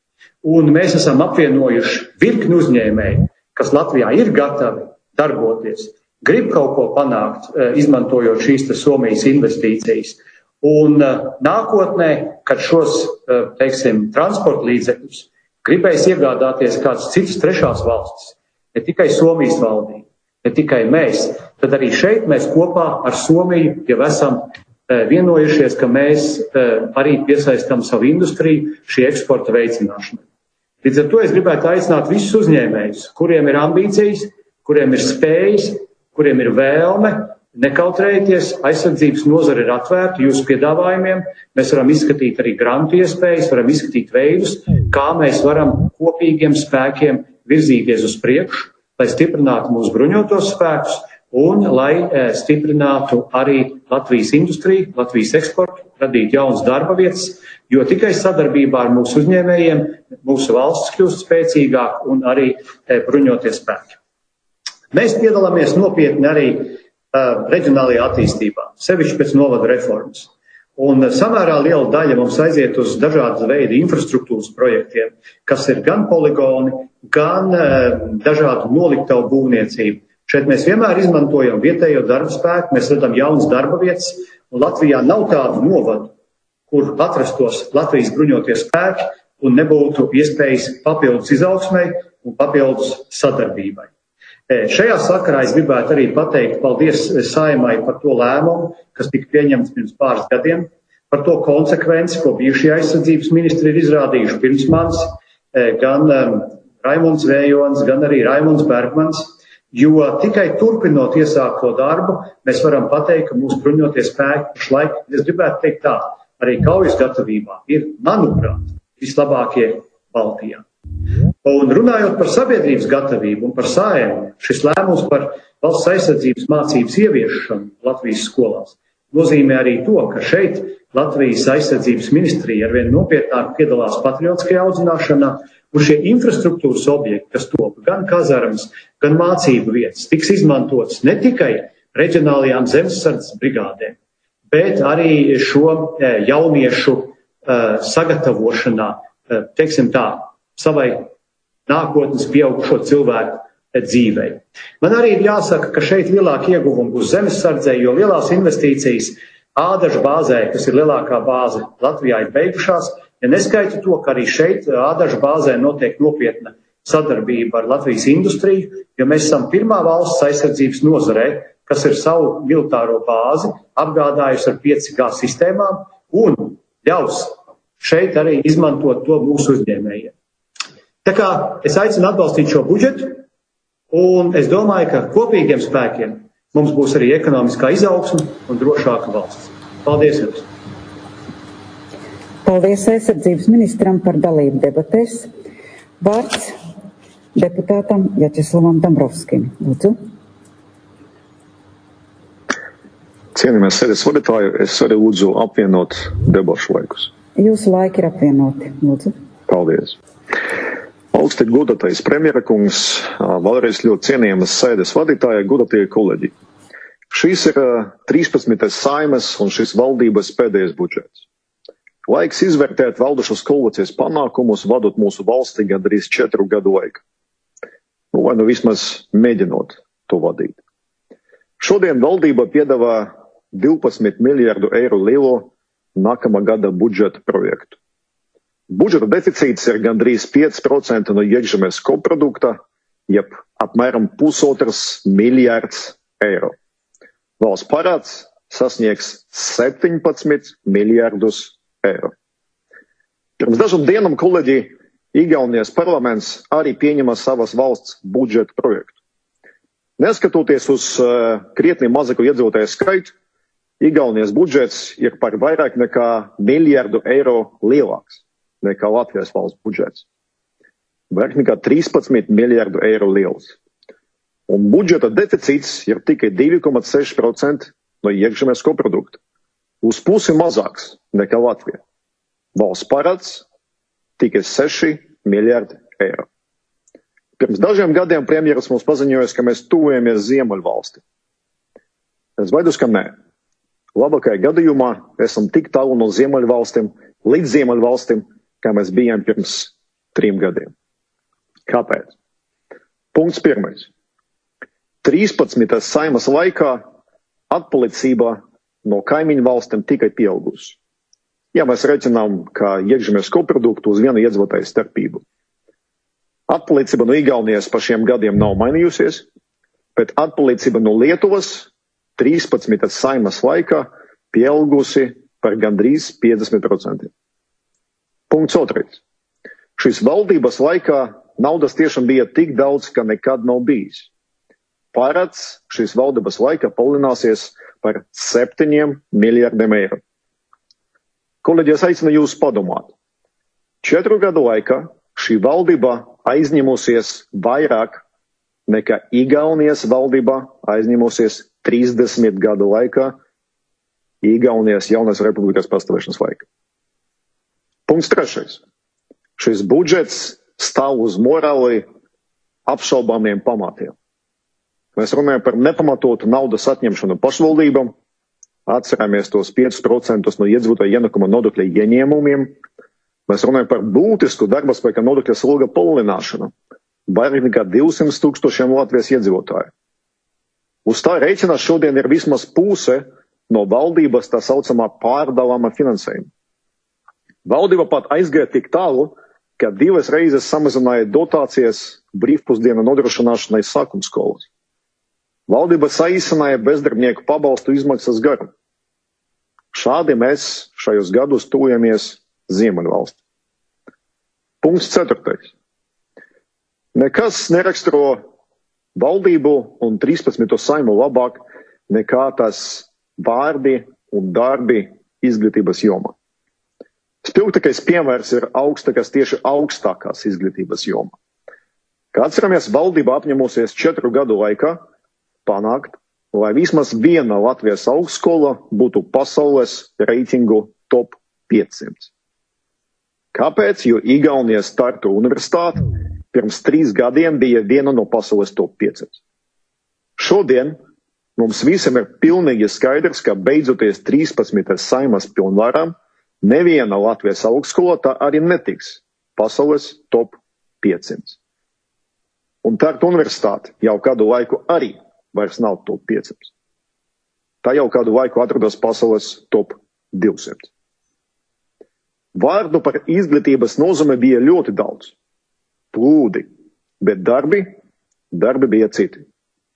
un mēs esam apvienojuši virkni uzņēmēju, kas Latvijā ir gatavi darboties, grib kaut ko panākt, izmantojot šīs Somijas investīcijas. Un nākotnē, kad šos, teiksim, transporta līdzekļus gribēs iegādāties kāds cits trešās valstis, ne tikai Somijas valdība, ne tikai mēs, tad arī šeit mēs kopā ar Somiju jau esam vienojušies, ka mēs arī piesaistam savu industriju šī eksporta veicināšanai. Līdz ar to es gribētu aicināt visus uzņēmējus, kuriem ir ambīcijas, kuriem ir spējas, kuriem ir vēlme, nekautrējieties, aizsardzības nozare ir atvērta jūsu piedāvājumiem, mēs varam izskatīt arī grantu iespējas, varam izskatīt veidus, kā mēs varam kopīgiem spēkiem virzīties uz priekšu, lai stiprinātu mūsu bruņotos spēkus un lai stiprinātu arī Latvijas industriju, Latvijas eksportu, radītu jaunas darba vietas, jo tikai sadarbībā ar mūsu uzņēmējiem mūsu valsts kļūst spēcīgāk un arī bruņoties spēki. Mēs piedalāmies nopietni arī reģionālajā attīstībā, sevišķi pēc novada reformas. Un samērā liela daļa mums aiziet uz dažādu veidu infrastruktūras projektiem, kas ir gan poligoni, gan dažādu noliktavu būvniecību. Šeit mēs vienmēr izmantojam vietējo darba spēku, mēs radām jaunas darba vietas, un Latvijā nav tādu novadu, kur atrastos Latvijas bruņotie spēki un nebūtu iespējas papildus izaugsmai un papildus sadarbībai. Šajā sakarā es gribētu arī pateikt paldies Saeimai par to lēmumu, kas tika pieņemts pirms pāris gadiem, par to konsekvenci, ko bijušie aizsardzības ministri ir izrādījuši pirms manis, gan Raimunds Vējons, gan arī Raimunds Bergmans, jo tikai turpinot iesākto darbu, mēs varam pateikt, ka mūsu bruņotie spēki pašlaik, es gribētu teikt tā, arī kaujas gatavībā ir, manuprāt, vislabākie Baltijā. Un runājot par sabiedrības gatavību un par Saeimu, šis lēmums par valsts aizsardzības mācības ieviešanu Latvijas skolās nozīmē arī to, ka šeit Latvijas aizsardzības ministrija arvien nopietnāk piedalās patriotiskajā audzināšanā, un šie infrastruktūras objekti, kas top gan kazarmas, gan mācību vietas, tiks izmantotas ne tikai reģionālajām zemesardzes brigādēm, bet arī šo jauniešu sagatavošanā, teiksim tā, savai nākotnes pieaugušo cilvēku dzīvei. Man arī ir jāsaka, ka šeit lielāka ieguvuma būs zemesardzē, jo lielās investīcijas Ādažu bāzē, kas ir lielākā bāze Latvijā, ir beigušās. Ja neskaita to, ka arī šeit Ādažu bāzē notiek nopietna sadarbība ar Latvijas industriju, jo mēs esam pirmā valsts aizsardzības nozarē, kas ir savu militāro bāzi apgādājusi ar 5G sistēmām un ļaus šeit arī izmantot to mūsu uzņēmējiem. Tā kā es aicinu atbalstīt šo budžetu, un es domāju, ka kopīgiem spēkiem mums būs arī ekonomiskā izaugsme un drošāka valsts. Paldies jums! Paldies aizsardzības ministram par dalību debatēs. Vārds deputātam Jaķeslavam Dombrovskim. Lūdzu. Cienījamies sēdes vadītāju, es arī lūdzu apvienot debašu laikus. Jūsu laiki ir apvienoti, lūdzu. Paldies. Augsti godātais premjera kungs, vēlreiz ļoti cienījamas sēdes vadītāja, godātie kolēģi. Šis ir 13. Saeimas un šis valdības pēdējais budžets. Laiks izvērtēt valdošas koalīcijas panākumus, vadot mūsu valsti gandrīz 4 gadu laiku. Vai nu vismaz mēģinot to vadīt. Šodien valdība piedāvā 12 miljardu eiro lielo nākamā gada budžeta projektu. Budžeta deficīts ir gandrīz 5% no iekšzemes koprodukta, jeb apmēram 1,5 miljards eiro. Valsts parāds sasniegs 17 miljardus eiro. Pirms dažām dienām, kolēģi, Igaunijas parlaments arī pieņema savas valsts budžeta projektu. Neskatoties uz krietni mazāku iedzīvotāju skaitu, Igaunijas budžets ir par vairāk nekā miljardu eiro lielāks nekā Latvijas valsts budžets. Vairāk nekā 13 miljardu eiro liels. Un budžeta deficīts ir tikai 2,6% no iekšzemes koprodukta. Uz pusi mazāks nekā Latvija. Valsts parāds tikai 6 miljardi eiro. Pirms dažiem gadiem premjeras mums paziņoja, ka mēs tuvojamies Ziemeļvalsti. Es baidos, ka nē. Labākajā gadījumā esam tik tālu no Ziemeļvalstīm līdz Ziemeļvalstīm, kā mēs bijām pirms 3 gadiem. Kāpēc? Punkts 1. 13. Saeimas laikā atpalicība no kaimiņu valstīm tikai pieaugusi. Ja mēs reiķinām, ka iekšzemes koproduktu uz vienu iedzīvotāju starpību. Atpalicība no Igaunijas pa šiem gadiem nav mainījusies, bet atpalicība no Lietuvas 13. Saeimas laikā pieaugusi par gandrīz 50%. Punkts 2. Šīs valdības laikā naudas tiešām bija tik daudz, ka nekad nav bijis. Parāds šīs valdības laikā palielināsies par 7 miljardiem eiro. Kolēģi, es aicinu jūs padomāt. 4 gadu laikā šī valdība aizņemusies vairāk nekā Igaunijas valdība aizņemusies 30 gadu laikā Igaunijas jaunās republikas pastāvēšanas laikā. Punkts 3. Šis budžets stāv uz morāli apšaubāmiem pamatiem. Mēs runājam par nepamatotu naudas atņemšanu pašvaldībām, atceramies tos 5% no iedzīvotāju ienākuma nodokļa ieņēmumiem. Mēs runājam par būtisku darbaspēka nodokļa sloga palielināšanu, vairāk nekā 200 tūkstošiem Latvijas iedzīvotāju. Uz tā rēķina šodien ir vismaz puse no valdības tā saucamā pārdalāma finansējuma. Valdība pat aizgāja tik tālu, ka 2 reizes samazināja dotācijas brīvpusdienu nodrošināšanai sākumskolas. Valdība saīsināja bezdarbnieku pabalstu izmaksas garu. Šādi mēs šajos gados tuvojamies Ziemeļvalsti. Punkts 4. Nekas neraksturo valdību un 13. Saimu labāk nekā tas vārdi un darbi izglītības jomā. Spilgtākais piemērs ir tieši augstākās izglītības jomā. Kā atceramies, valdība apņemusies 4 gadu laikā panākt, lai vismaz viena Latvijas augstskola būtu pasaules reitingu top 500. Kāpēc? Jo Igaunijas Tartu universitāte pirms 3 gadiem bija viena no pasaules top 500. Šodien mums visiem ir pilnīgi skaidrs, ka beidzoties 13. Saimas pilnvarām, neviena Latvijas augstskola tā arī netiks pasaules top 500. Un Tartu universitāte jau kādu laiku arī vairs nav top 500. Tā jau kādu laiku atrodas pasaules top 200. Vārdu par izglītības nozīmi bija ļoti daudz. Plūdi, bet darbi bija citi.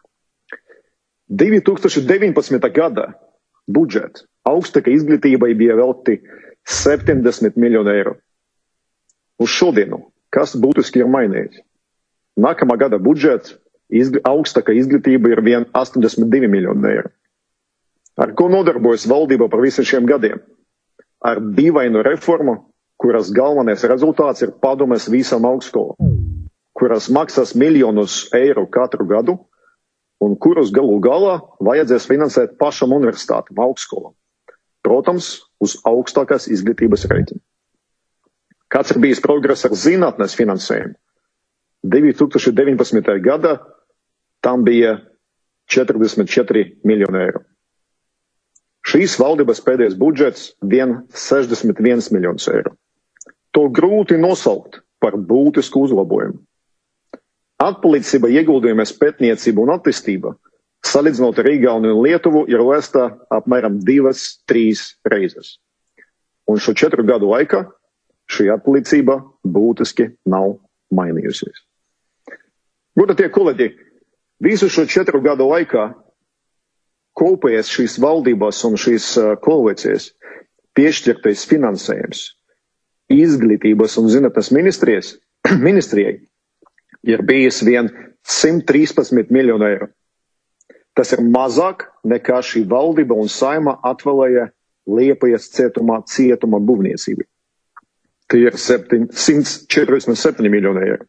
2019. Gada budžets augstākai izglītībai bija velti 70 miljonu eiro. Uz šodienu, kas būtiski ir mainījies? Nākamā gada budžets augstākā izglītība ir vien 82 miljonu eiro. Ar ko nodarbojas valdība par visiem šiem gadiem? Ar dīvainu reformu, kuras galvenais rezultāts ir padomes visam augstskolām, kuras maksās miljonus eiro katru gadu, un kurus galu galā vajadzēs finansēt pašam universitātam, augstskolam. Protams, uz augstākās izglītības rēķina. Kāds ir bijis progress ar zinātnes finansējumu? 2019. gadā tam bija 44 miljoni eiro. Šīs valdības pēdējais budžets vien 61 miljonus eiro. To grūti nosaukt par būtisku uzlabojumu. Atpalīdzība ieguldījumies pētniecību un attīstība, salīdzinot ar Igauniju un Lietuvu, ir lēsta apmēram 2-3 reizes. Un šo 4 gadu laikā šī atpalīdzība būtiski nav mainījusies. Godātie kolēģi, visu šo 4 gadu laikā kopējais šīs valdības un šīs koalīcijas piešķirtais finansējums izglītības un zinātnes ministrijai ir bijis vien 113 miljonu eiro. Tas ir mazāk nekā šī valdība un Saeima atvēlēja Liepājas cietuma būvniecībai. Tie ir 147 miljoni eiro.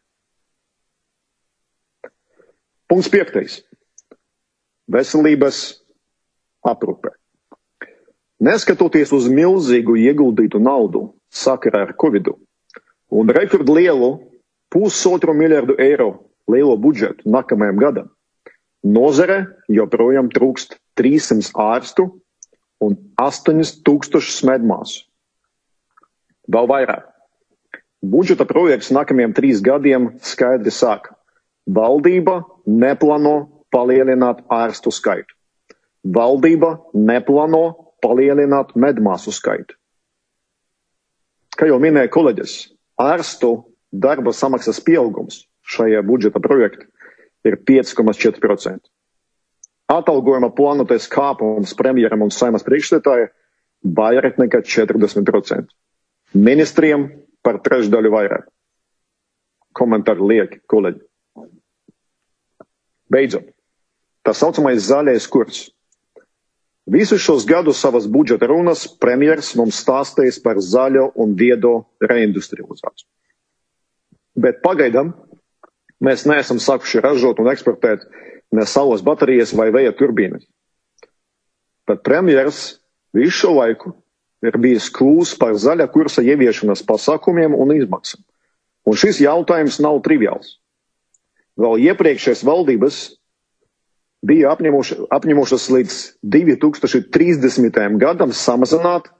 Punkts 5. Veselības aprūpe. Neskatoties uz milzīgu ieguldītu naudu sakarā ar Covidu un rekordlielu 1,5 miljardu eiro lielo budžetu nākamajam gadam, nozare joprojām trūkst 300 ārstu un 8000 medmāsu. Vēl vairāk. Budžeta projekts nākamajiem 3 gadiem skaidri saka, valdība neplāno palielināt ārstu skaitu. Valdība neplāno palielināt medmāsu skaitu. Kā jau minēja kolēģis, ārstu darba samaksas pieaugums šajā budžeta projektā ir 5,4%. Atalgojuma plānotais kāpums premjeram un Saeimas priekšsēdētājai vairāk nekā 40%. Ministriem par trešdaļu vairāk. Komentāri lieki, kolēģi. Beidzot, tā saucamais zaļais kurs. Visus šos gadus savas budžeta runas premjers mums stāstījis par zaļo un viedo reindustrializāciju. Bet pagaidām mēs neesam sākuši ražot un eksportēt ne saules baterijas vai vēja turbīnas. Bet premjers visu šo laiku ir bijis klūs par zaļa kursa ieviešanas pasākumiem un izmaksām. Un šis jautājums nav triviāls. Vēl iepriekšējās valdības bija apņemušas līdz 2030. gadam samazināt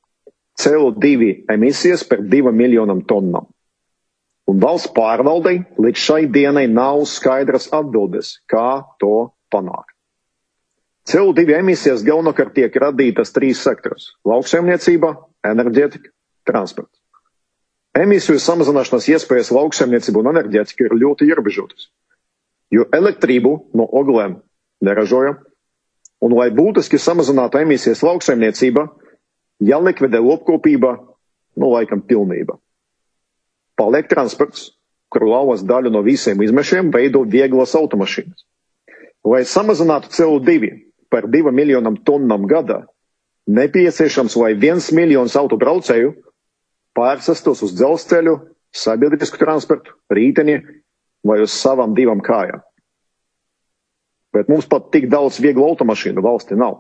CO2 emisijas par 2 miljonam tonnām. Un valsts pārvaldei līdz šai dienai nav skaidras atbildes, kā to panākt. CO2 emisijas galvenokārt tiek radītas 3 sektoros – lauksaimniecība, enerģētika, transports. Emisiju samazināšanas iespējas lauksaimniecība un enerģētika ir ļoti ierobežotas, jo elektrību no oglēm neražoja, un lai būtiski samazinātu emisijas lauksaimniecība, jālikvidē lopkopība, laikam pilnība. Paliek transports, kuru lielāko daļu no visiem izmešiem veido vieglas automašīnas. Lai samazinātu CO2 par 2 miljonam tonnām gadā, nepieciešams, lai 1 miljons autobraucēju pārsastos uz dzelzceļu, sabiedrisku transportu, rīteni vai uz savām 2 kājām. Bet mums pat tik daudz vieglu automašīnu valstī nav.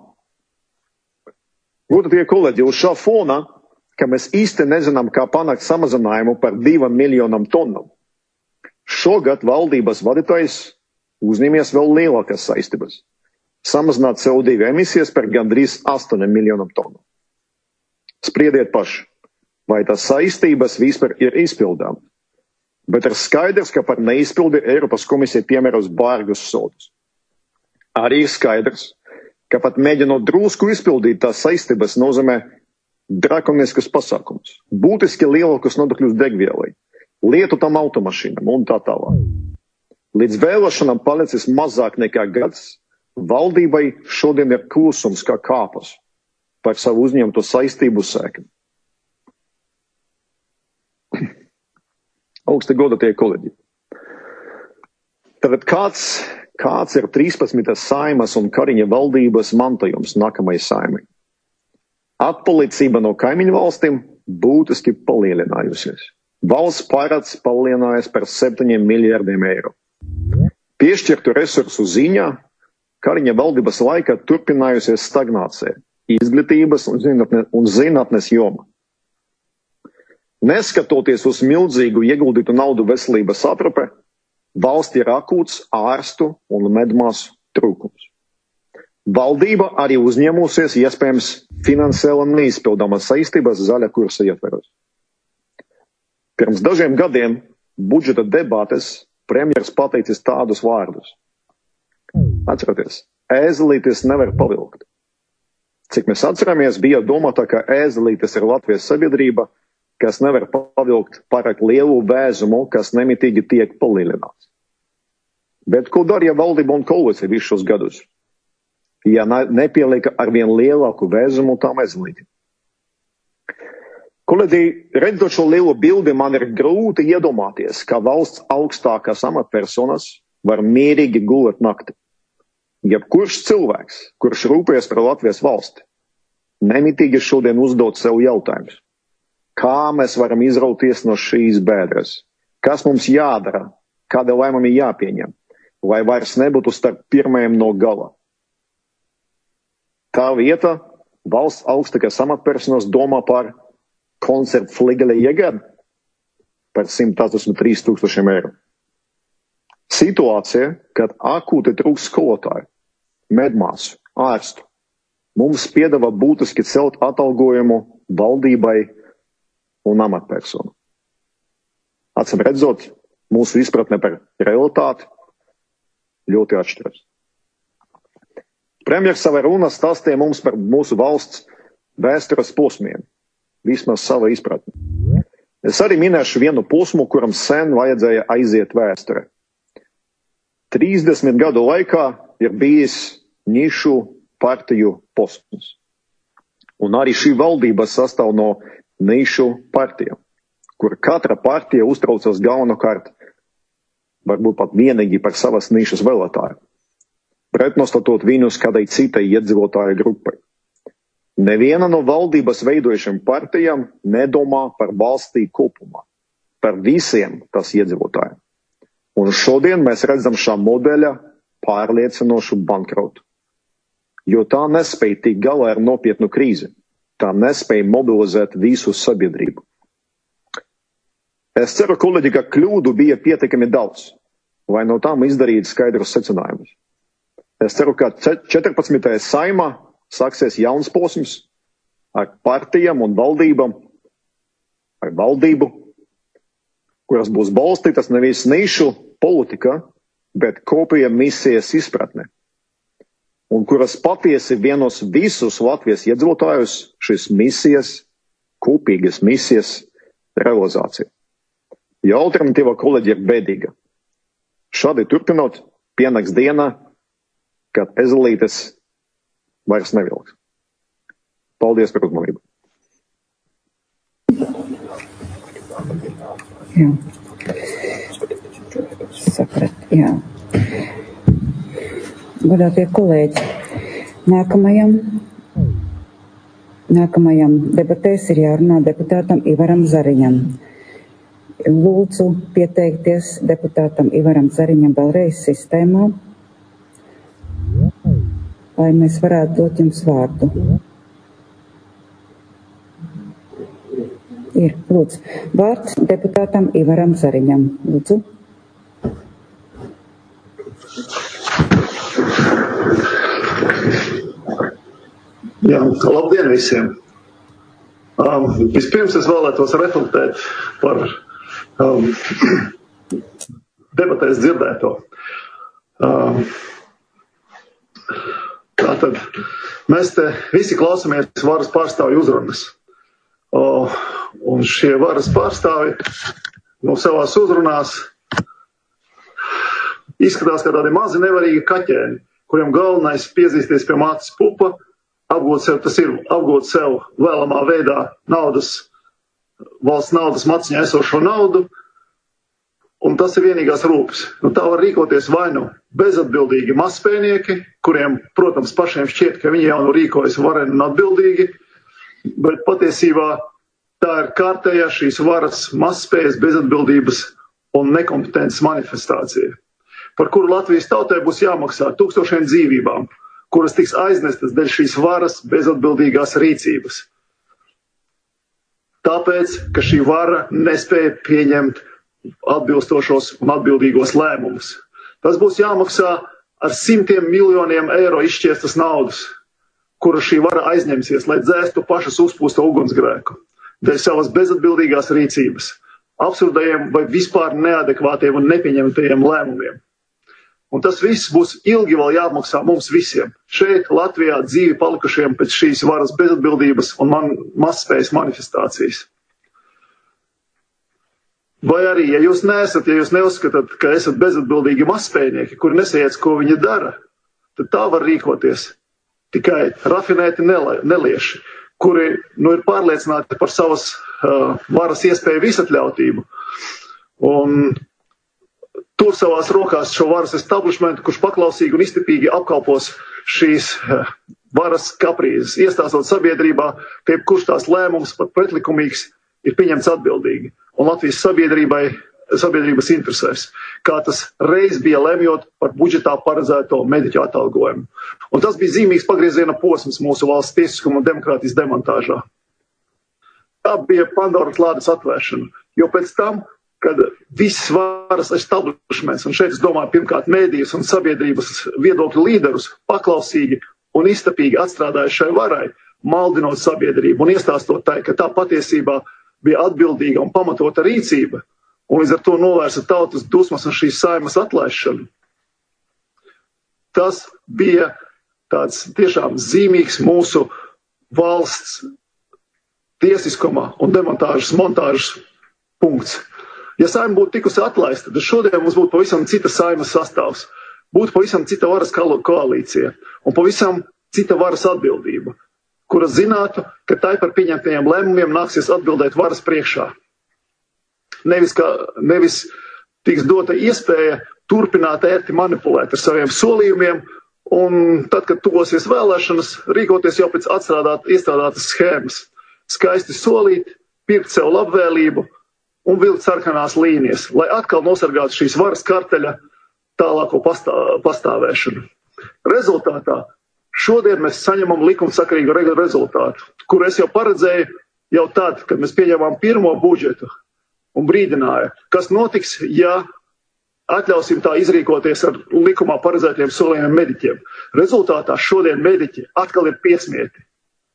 Godātie kolēģi, uz šā fona, ka mēs īsti nezinām, kā panākt samazinājumu par 2 miljonam tonnām. Šogad valdības vadītājs uzņēmies vēl lielākas saistības – samazināt CO2 emisijas par gandrīz 8 miljonam tonnām. Spriediet paši, vai tās saistības vispār ir izpildāmas. Bet ir skaidrs, ka par neizpildi Eiropas komisija piemēros bargus sodus. Arī ir skaidrs, ka pat mēģinot drusku izpildīt tās saistības nozīmē drakoniskus pasākumus, būtiski lielākus nodokļus degvielai, lietotam automašīnām un tā tālāk. Līdz vēlēšanām palicis mazāk nekā gads, valdībai šodien ir klusums kā kāpas par savu uzņemto saistību sēkni. Augsti godātie kolēģi. Tātad kāds ir 13. Saeimas un Kariņa valdības mantojums nākamajai Saeimai? Atpalīdzība no kaimiņu valstīm būtiski palielinājusies. Valsts parāds palielinājies par 7 miljardiem eiro. Piešķirtu resursu ziņā Kariņa valdības laikā turpinājusies stagnācija izglītības un zinātnes joma. Neskatoties uz milzīgu ieguldītu naudu veselības aprūpē, valstī ir akūts ārstu un medmāsu trūkums. Valdība arī uzņēmusies iespējams finansiāli neizpildāmas saistības zaļa kursa ietveros. Pirms dažiem gadiem budžeta debātes premjers pateicis tādus vārdus. Atcerieties, ēzelītes nevar pavilkt. Cik mēs atceramies, bija domāta, ka ēzelītes ir Latvijas sabiedrība, kas nevar pavilkt pārāk lielu vēzumu, kas nemitīgi tiek palielināts. Bet ko darīja valdība un koalīcija visus šos gadus? Ja nepielika arvien lielāku vēzumu tām ēzelītēm. Kolēģi, redzot šo lielo bildi, man ir grūti iedomāties, ka valsts augstākās amatpersonas var mierīgi gulēt nakti. Jebkurš cilvēks, kurš rūpējas par Latvijas valsti, nemitīgi šodien uzdot sev jautājumus. Kā mēs varam izrauties no šīs bēdras? Kas mums jādara? Kāda lēmumi jāpieņem? Lai vairs nebūtu starp pirmajiem no gala. Tā vieta valsts augstākās amatpersonas domā par koncertu Fligele iegādi par 183 000 eiro. Situācija, kad akūti trūks skolotāju, medmāsu, ārstu, mums piedāvā būtiski celt atalgojumu valdībai un amatpersonu. Acīm redzot, mūsu izpratne par realitāti ļoti atšķiras. Premjers savā runā stāstīja mums par mūsu valsts vēstures posmiem, vismaz sava izpratne. Es arī minēšu vienu posmu, kuram sen vajadzēja aiziet vēsture. 30 gadu laikā ir bijis nišu partiju posms. Un arī šī valdība sastāv no nišu partijām, kur katra partija uztraucas galvenokārt, varbūt pat vienīgi par savas nišas vēlētāju, pretnostatot viņus kādai citai iedzīvotāju grupai. Neviena no valdības veidojušiem partijām nedomā par valstī kopumā, par visiem tas iedzīvotājiem. Un šodien mēs redzam šā modeļa pārliecinošu bankrotu, jo tā nespēja tikt galā ar nopietnu krīzi, tā nespēja mobilizēt visu sabiedrību. Es ceru, kolēģi, ka kļūdu bija pietiekami daudz, lai no tām izdarīt skaidrus secinājumus. Es ceru, ka 14. saimā sāksies jauns posms ar partijām un valdībām, ar valdību, kuras būs balstītas nevis nišu politika, bet kopīga misijas izpratne, un kuras patiesi vienos visus Latvijas iedzīvotājus šīs misijas, kopīgas misijas realizācija. Jo alternatīva, kolēģi, ir bēdīga. Šādi turpinot, pienāks diena, kad ezelītes vairs nevilks. Paldies par uzmanību. Jā. Saprat, jā. Godātie kolēģi, nākamajam debatēs ir jārunā deputātam Ivaram Zariņam. Lūdzu pieteikties deputātam Ivaram Zariņam vēlreiz sistēmā, lai mēs varētu dot jums vārdu. Ir, lūdzu. Vārds deputātam Ivaram Zariņam. Lūdzu. Jā, labdien visiem. Vispirms es vēlētos reflektēt par debatēs dzirdēto. Tātad mēs te visi klausāmies varas pārstāvju uzrunas. Un šie varas pārstāvji savās uzrunās izskatās kā tādi mazi nevarīgi kaķēni, kuriem galvenais piezīsties pie mātes pupa, apgūt sev vēlamā veidā valsts naudas maciņā esošo naudu, un tas ir vienīgās rūpes. Tā var rīkoties vai nu bezatbildīgi mazspējnieki, kuriem, protams, pašiem šķiet, ka viņi jau rīkojas vareni un atbildīgi, bet patiesībā tā ir kārtējā šīs varas mazspējas, bezatbildības un nekompetences manifestācija. par kuru Latvijas tautai būs jāmaksā tūkstošiem dzīvībām, kuras tiks aiznestas dēļ šīs varas bezatbildīgās rīcības. Tāpēc, ka šī vara nespēja pieņemt atbilstošos un atbildīgos lēmumus. Tas būs jāmaksā ar simtiem miljoniem eiro izšķiestas naudas, kura šī vara aizņemsies, lai dzēstu pašas uzpūsto ugunsgrēku, dēļ savas bezatbildīgās rīcības, absurdajiem vai vispār neadekvātiem un nepieņemtajiem lēmumiem. Un tas viss būs ilgi vēl jāmaksā mums visiem. Šeit, Latvijā, dzīvi palikušiem pēc šīs varas bezatbildības un mazspējas manifestācijas. Vai arī, ja jūs neuzskatāt, ka esat bezatbildīgi mazspējnieki, kuri nesaiet, ko viņi dara, tad tā var rīkoties tikai rafinēti nelieši, kuri ir pārliecināti par savas varas iespēju visatļautību. Un tur savās rokās šo varas establishmentu, kurš paklausīgi un iztipīgi apkalpos šīs varas kaprīzes, iestāstot sabiedrībā, ka jebkurš tās lēmums pat pretlikumīgs ir pieņemts atbildīgi. Un Latvijas sabiedrības interesēs, kā tas reiz bija lemjot par budžetā paredzēto mediķu atalgojumu. Un tas bija zīmīgs pagrieziena posms mūsu valsts tiesiskuma un demokrātijas demontāžā. Tā bija Pandoras lādes atvēršana, jo pēc tam, kad visas varas establishments, un šeit es domāju pirmkārt mēdījus un sabiedrības viedokļu līderus, paklausīgi un iztapīgi atstrādājuši šai varai, maldinot sabiedrību un iestāstot tai, ka tā patiesībā bija atbildīga un pamatota rīcība, un līdz ar to novērsa tautas dusmas un šīs Saeimas atlaišanu. Tas bija tāds tiešām zīmīgs mūsu valsts tiesiskuma un montāžas punkts. Ja Saeima būtu tikusi atlaista, tad šodien mums būtu pavisam cita Saeimas sastāvs, būtu pavisam cita varas koalīcija un pavisam cita varas atbildība, kura zinātu, ka tai par pieņemtajiem lēmumiem nāksies atbildēt varas priekšā. Nevis tiks dota iespēja turpināt ērti manipulēt ar saviem solījumiem, un tad, kad tuvosies vēlēšanas, rīkoties jau pēc iestrādātas schēmas, skaisti solīt, pirkt sev labvēlību un vilkt sarkanās līnijas, lai atkal nosargātu šīs varas karteļa tālāko pastāvēšanu. Rezultātā šodien mēs saņemam likumsakarīgu rezultātu, kur es jau paredzēju jau tad, kad mēs pieņemām pirmo budžetu un brīdināju, kas notiks, ja atļausim tā izrīkoties ar likumā paredzētiem solījumiem mediķiem. Rezultātā šodien mediķi atkal ir piesmieti.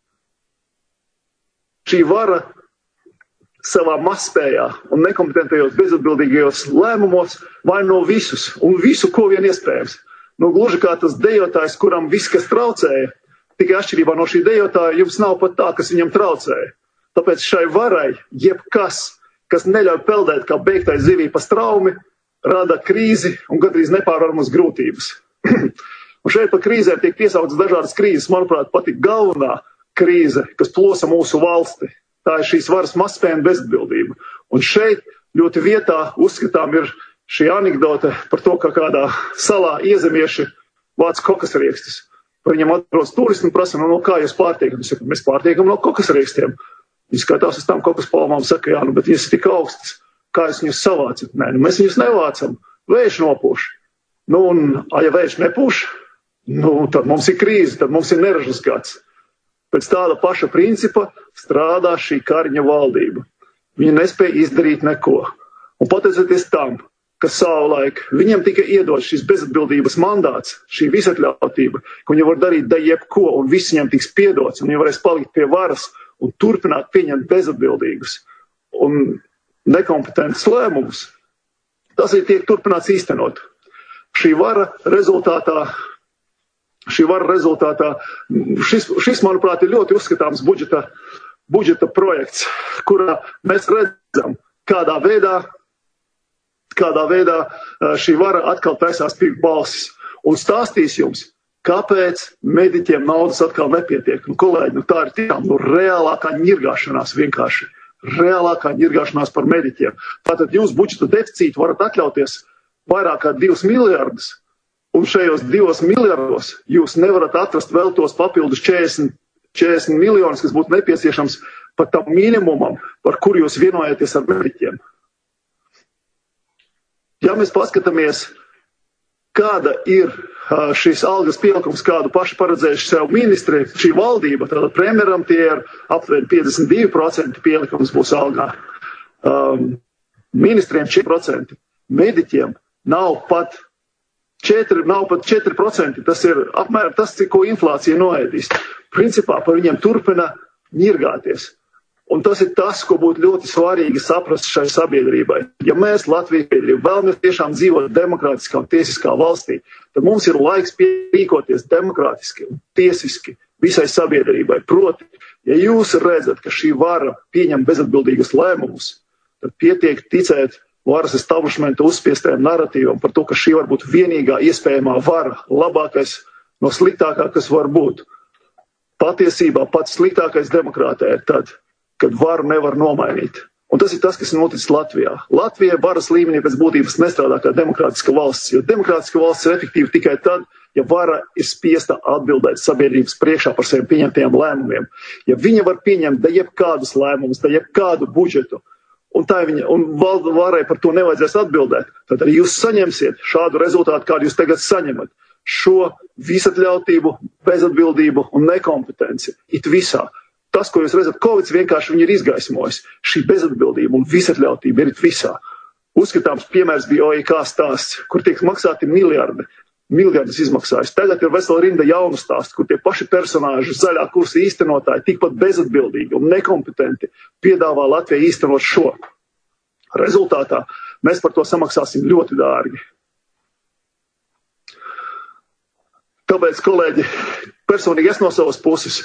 Šī vara savā mazspējā un nekompetentajos bezatbildīgajos lēmumos vaino visus un visu, ko vien iespējams. Nu, gluži kā tas dejotājs, kuram viss, kas traucēja, tikai atšķirībā no šī dejotāja, jums nav pat tā, kas viņam traucēja. Tāpēc šai varai jebkas, kas neļauj peldēt kā beigtai zivī pa straumi, rada krīzi un gandrīz nepārvaramas grūtības. Un šeit pa krīzēm tiek piesauktas dažādas krīzes. Manuprāt, pati galvenā krīze, kas plosa mūsu valsti, tā ir šīs varas mazspēja un bezatbildība. Un šeit ļoti vietā uzskatām ir šī anekdote par to, ka kādā salā iezemieši vāc kokasriekstus. Par viņam atrodas turisti un prasa, no kā jūs pārtiekam? Mēs pārtiekam no kokasriekstiem. Viņi skatās uz tām kokaspalmām, saka, jā, bet viņas ir tik augstas. Kā jūs viņus savācat? Nē, mēs viņus nevācam. Vējš nopūš. Un, ja vējš nepūš, tad mums ir krīze, tad mums ir neražas gads. Pēc tāda paša principa strādā šī Kariņa valdība. Viņa nespēja izdarīt neko. Un pateicoties tam, ka savulaik viņam tika iedots šis bezatbildības mandāts, šī visatļautība, ka viņi var darīt da jebko un viss viņam tiks piedots, un viņi varēs palikt pie varas un turpināt pieņemt bezatbildīgus un nekompetentus lēmumus. Tas ir tiek turpināts īstenot. Šī vara rezultātā, šis, manuprāt, ir ļoti uzskatāms budžeta projekts, kurā mēs redzam, kādā veidā šī vara atkal taisās pirkt balsis un stāstīs jums, kāpēc mediķiem naudas atkal nepietiek. Kolēģi, tā ir tiešām reālākā ņirgāšanās vienkārši. Reālākā ņirgāšanās par mediķiem. Tātad jūs budžeta deficītu varat atļauties vairāk kā 2 miljardus, un šajos 2 miljardos jūs nevarat atrast vēl tos papildus 40 miljonus, kas būtu nepieciešams pat tam minimumam, par kuru jūs vienojaties ar mediķiem. Ja mēs paskatāmies kāda ir šīs algas pielikums, kādu paši paredzējuši sev ministri, šī valdība, tad premjeram tie ir aptuveni 52% pielikums būs algā. Ministriem 4%, mediķiem nav pat 4%, tas ir apmēram tas, ko inflācija noēdīs. Principā par viņiem turpina ņirgāties. Un tas ir tas, ko būtu ļoti svarīgi saprast šai sabiedrībai. Ja mēs Latvijā vēlamies tiešām dzīvot demokrātiskā un tiesiskā valstī, tad mums ir laiks rīkoties demokrātiski un tiesiski visai sabiedrībai. Proti, ja jūs redzat, ka šī vara pieņem bezatbildīgus lēmumus, tad pietiek ticēt varas establishmenta uzspiestajam narratīvam par to, ka šī var būt vienīgā iespējamā vara, labākais no sliktākā, kas var būt. Patiesībā pats sliktākais demokrātē ir tad, kad varu nevar nomainīt. Un tas ir tas, kas noticis Latvijā. Latvija varas līmenī pēc būtības nestrādā kā demokrātiska valsts, jo demokrātiska valsts ir efektīva tikai tad, ja vara ir spiesta atbildēt sabiedrības priekšā par saviem pieņemtajiem lēmumiem. Ja viņa var pieņemt jebkādus lēmumus, jebkādu budžetu, un varai par to nevajadzēs atbildēt, tad arī jūs saņemsiet šādu rezultātu, kādu jūs tagad saņemat. Šo visatļautību, bezatbildību un nekompetenci it visā. Tas, ko jūs redzat, Covid vienkārši viņi ir izgaismojis. Šī bezatbildība un visatļautība ir visā. Uzskatāms piemērs bija OIK stāsts, kur tiek maksāti miljardus izmaksājis. Tagad ir vesela rinda jaunu stāstu, kur tie paši personāži, zaļā kursa īstenotāji, tikpat bezatbildīgi un nekompetenti piedāvā Latvijai īstenot šo. Rezultātā mēs par to samaksāsim ļoti dārgi. Tāpēc, kolēģi, personīgi es no savas puses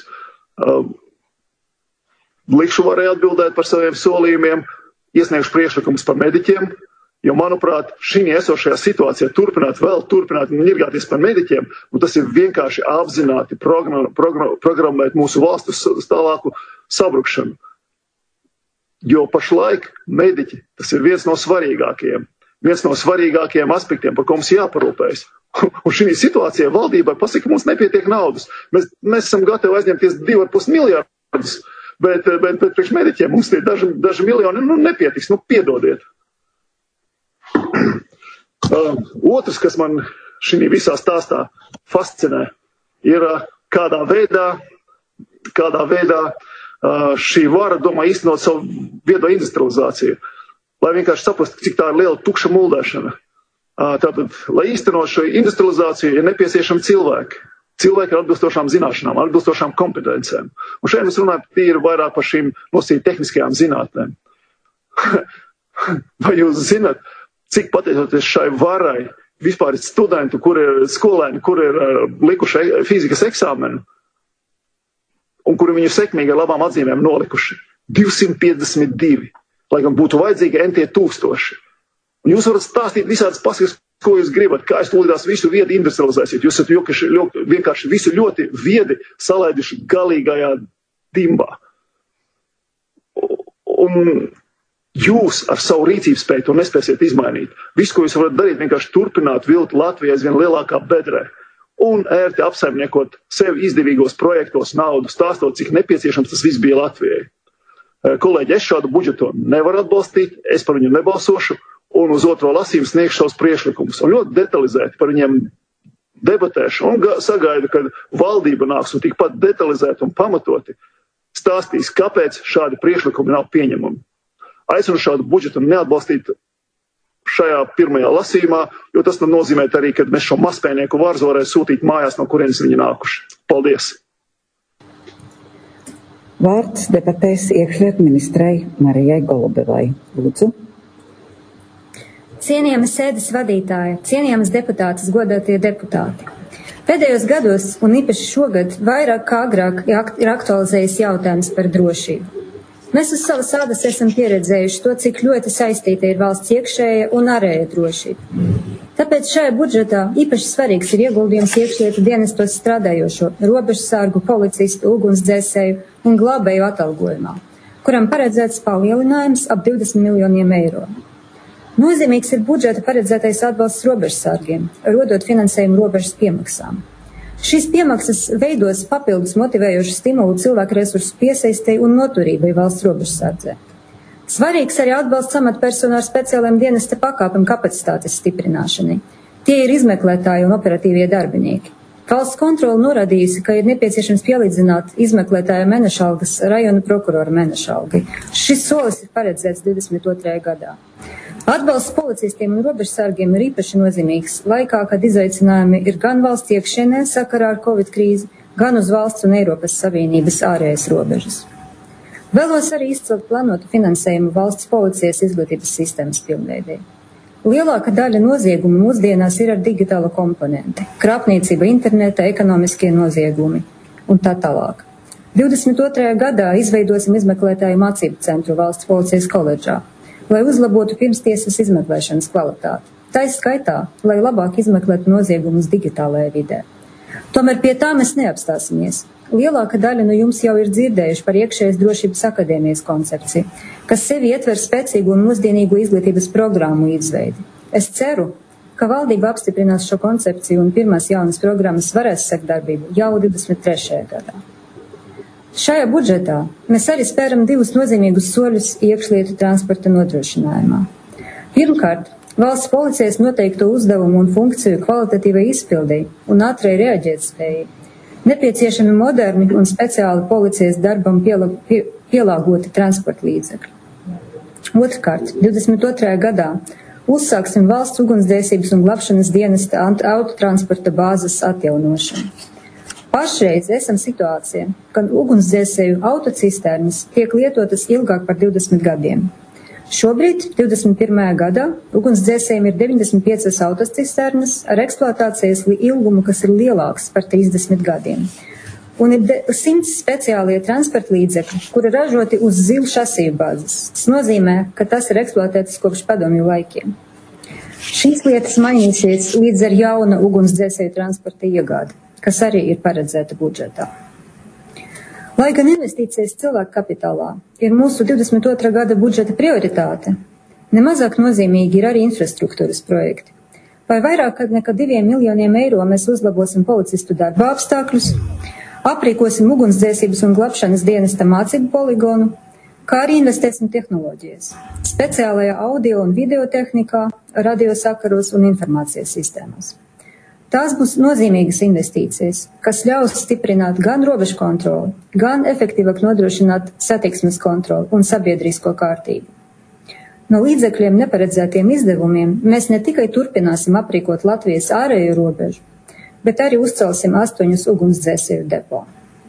likšu varai atbildēt par saviem solījumiem, iesniegšu priekšlikumus par mediķiem, jo, manuprāt, šī esošajā situācijā turpināt ņirgāties par mediķiem, un tas ir vienkārši apzināti programmēt mūsu valsts tālāku sabrukšanu. Jo pašlaik mediķi, tas ir viens no svarīgākajiem aspektiem, par ko mums jāparūpējas. Un šī situācijā valdībai pasaka, ka mums nepietiek naudas. Mēs esam gatavi aizņemties 2,5 miljardus, bet priekš mediķiem mums tie daži miljoni nepietiks, piedodiet. Otrs, kas man šī visā stāstā fascinē, ir kādā veidā šī vara domā īstenot savu viedo industrializāciju, lai vienkārši saprastu, cik tā ir liela tukša muldēšana. Tātad, lai īstenot šo industrializāciju, ir nepieciešami cilvēki. Cilvēki ar atbilstošām zināšanām, atbilstošām kompetencēm. Un šeit mēs runājam tīri vairāk par šīm nosīt tehniskajām zinātnēm. Vai jūs zinat, cik pateicoties šai varai vispār ir studentu, skolēni, kur ir likuši fizikas eksāmenu, un kuri viņu sekmīgi ar labām atzīmēm nolikuši? 252, lai gan būtu vajadzīgi NT 1000. Un jūs varat stāstīt visādas pasakas, ko jūs gribat, kā es tūlīdās visu viedi industrializēsiet. Jūs esat vienkārši visu ļoti viedi salaiduši galīgajā dimbā. Un jūs ar savu rīcības spēju to nespēsiet izmainīt. Visu, ko jūs varat darīt, vienkārši turpināt vilkt Latvijai aizvien lielākā bedrē un ērti apsaimniekot sev izdevīgos projektos naudu, stāstot, cik nepieciešams tas viss bija Latvijai. Kolēģi, es šādu budžetu nevaru atbalstīt, es par viņu nebalsošu, un uz otro lasījumu sniegšu savus priekšlikumus. Un ļoti detalizēti par viņiem debatēšu un sagaidu, kad valdība nāks un tikpat detalizēti un pamatoti stāstīs, kāpēc šādi priekšlikumi nav pieņemami. Aicinu šādu budžetu neatbalstīt šajā pirmajā lasījumā, jo tas nozīmē arī, ka mēs šo mazspēnieku vārzu varēs sūtīt mājās, no kurienes viņi nākuši. Paldies! Vārds debatēs iekšlietu ministrei Marijai Golubevai. Lūdzu. Cienījama sēdes vadītāja, cienījamas deputātas, godātie deputāti. Pēdējos gados, un īpaši šogad, vairāk kā agrāk ir aktualizējis jautājums par drošību. Mēs uz savas ādas esam pieredzējuši to, cik ļoti saistīta ir valsts iekšējā un ārējā drošība. Tāpēc šajā budžetā īpaši svarīgs ir ieguldījums iekšlietu dienestos strādājošo, robežsargu, policistu, ugunsdzēsēju un glābēju atalgojumā, kuram paredzēts palielinājums ap 20 miljoniem eiro. Nozīmīgs ir budžeta paredzētais atbalsts robežsargiem, rodot finansējumu robežas piemaksām. Šīs piemaksas veidos papildus motivējošu stimulu cilvēku resursu piesaistei un noturībai valsts robežsardzē. Svarīgs arī atbalsts amatpersonu ar speciāliem dienesta pakāpēm kapacitātes stiprināšanai, Tie ir izmeklētāji un operatīvie darbinieki. Valsts kontrole norādījusi, ka ir nepieciešams pielīdzināt izmeklētāja mēnešalgas rajona prokurora mēnešalgai. Šis solis ir paredzēts 22. gadā. Atbalsts policistiem un robežsargiem ir īpaši nozīmīgs laikā, kad izaicinājumi ir gan valsts iekšienē sakarā ar Covid krīzi, gan uz valsts un Eiropas Savienības ārējas robežas. Vēlos arī izcelt plānotu finansējumu valsts policijas izglītības sistēmas pilnveidē. Lielāka daļa noziegumu mūsdienās ir ar digitālu komponenti – krāpniecība interneta, ekonomiskie noziegumi un tā tālāk. 22. gadā izveidosim izmeklētāju mācību centru valsts policijas koledžā, lai uzlabotu pirmstiesas izmeklēšanas kvalitāti. Tā skaitā, lai labāk izmeklētu noziegumus digitālajā vidē. Tomēr pie tā mēs neapstāsimies. Lielāka daļa no jums jau ir dzirdējuši par iekšējas drošības akadēmijas koncepciju, kas sevi ietver spēcīgu un mūsdienīgu izglītības programmu izveidi. Es ceru, ka valdība apstiprinās šo koncepciju un pirmās jaunas programmas varēs sekt darbību jau 23. gadā. Šajā budžetā mēs arī spēram divus nozīmīgus soļus iekšlietu transporta nodrošinājumā. Pirmkārt, valsts policijas noteikto uzdevumu un funkciju kvalitatīvai izpildei un ātrai reaģētspējai nepieciešami moderni un speciāli policijas darbam pielāgoti transporta līdzekļi. Otrkārt, 22. gadā uzsāksim valsts ugunsdzēsības un glābšanas dienesta autotransporta bāzes atjaunošanu. Pašreiz esam situācijā, kad ugunsdzēsēju autocisternas tiek lietotas ilgāk par 20 gadiem. Šobrīd, 21. gadā, ugunsdzēsējiem ir 95 autocisternas ar eksploatācijas ilgumu, kas ir lielāks par 30 gadiem. Un ir 100 speciālie transporta līdzekļi, kuri ražoti uz zilu šasiju bāzes. Tas nozīmē, ka tas ir eksploatētas kopš padomju laikiem. Šīs lietas mainīsies līdz ar jauna ugunsdzēsēju transporta iegādi, kas arī ir paredzēta budžetā. Lai gan investīcijas cilvēku kapitālā ir mūsu 22. gada budžeta prioritāte, nemazāk nozīmīgi ir arī infrastruktūras projekti. Vai vairāk nekā 2 miljoniem eiro mēs uzlabosim policistu darba apstākļus, aprīkosim ugunsdzēsības un glābšanas dienesta mācību poligonu, kā arī investēsim tehnoloģijas, speciālajā audio un videotehnikā, radiosakaros un informācijas sistēmās. Tās būs nozīmīgas investīcijas, kas ļaus stiprināt gan robežu kontroli, gan efektīvāk nodrošināt satiksmes kontroli un sabiedrisko kārtību. No līdzekļiem neparedzētiem izdevumiem mēs ne tikai turpināsim aprīkot Latvijas ārējo robežu, bet arī uzcelsim 8 ugunsdzēsēju depo.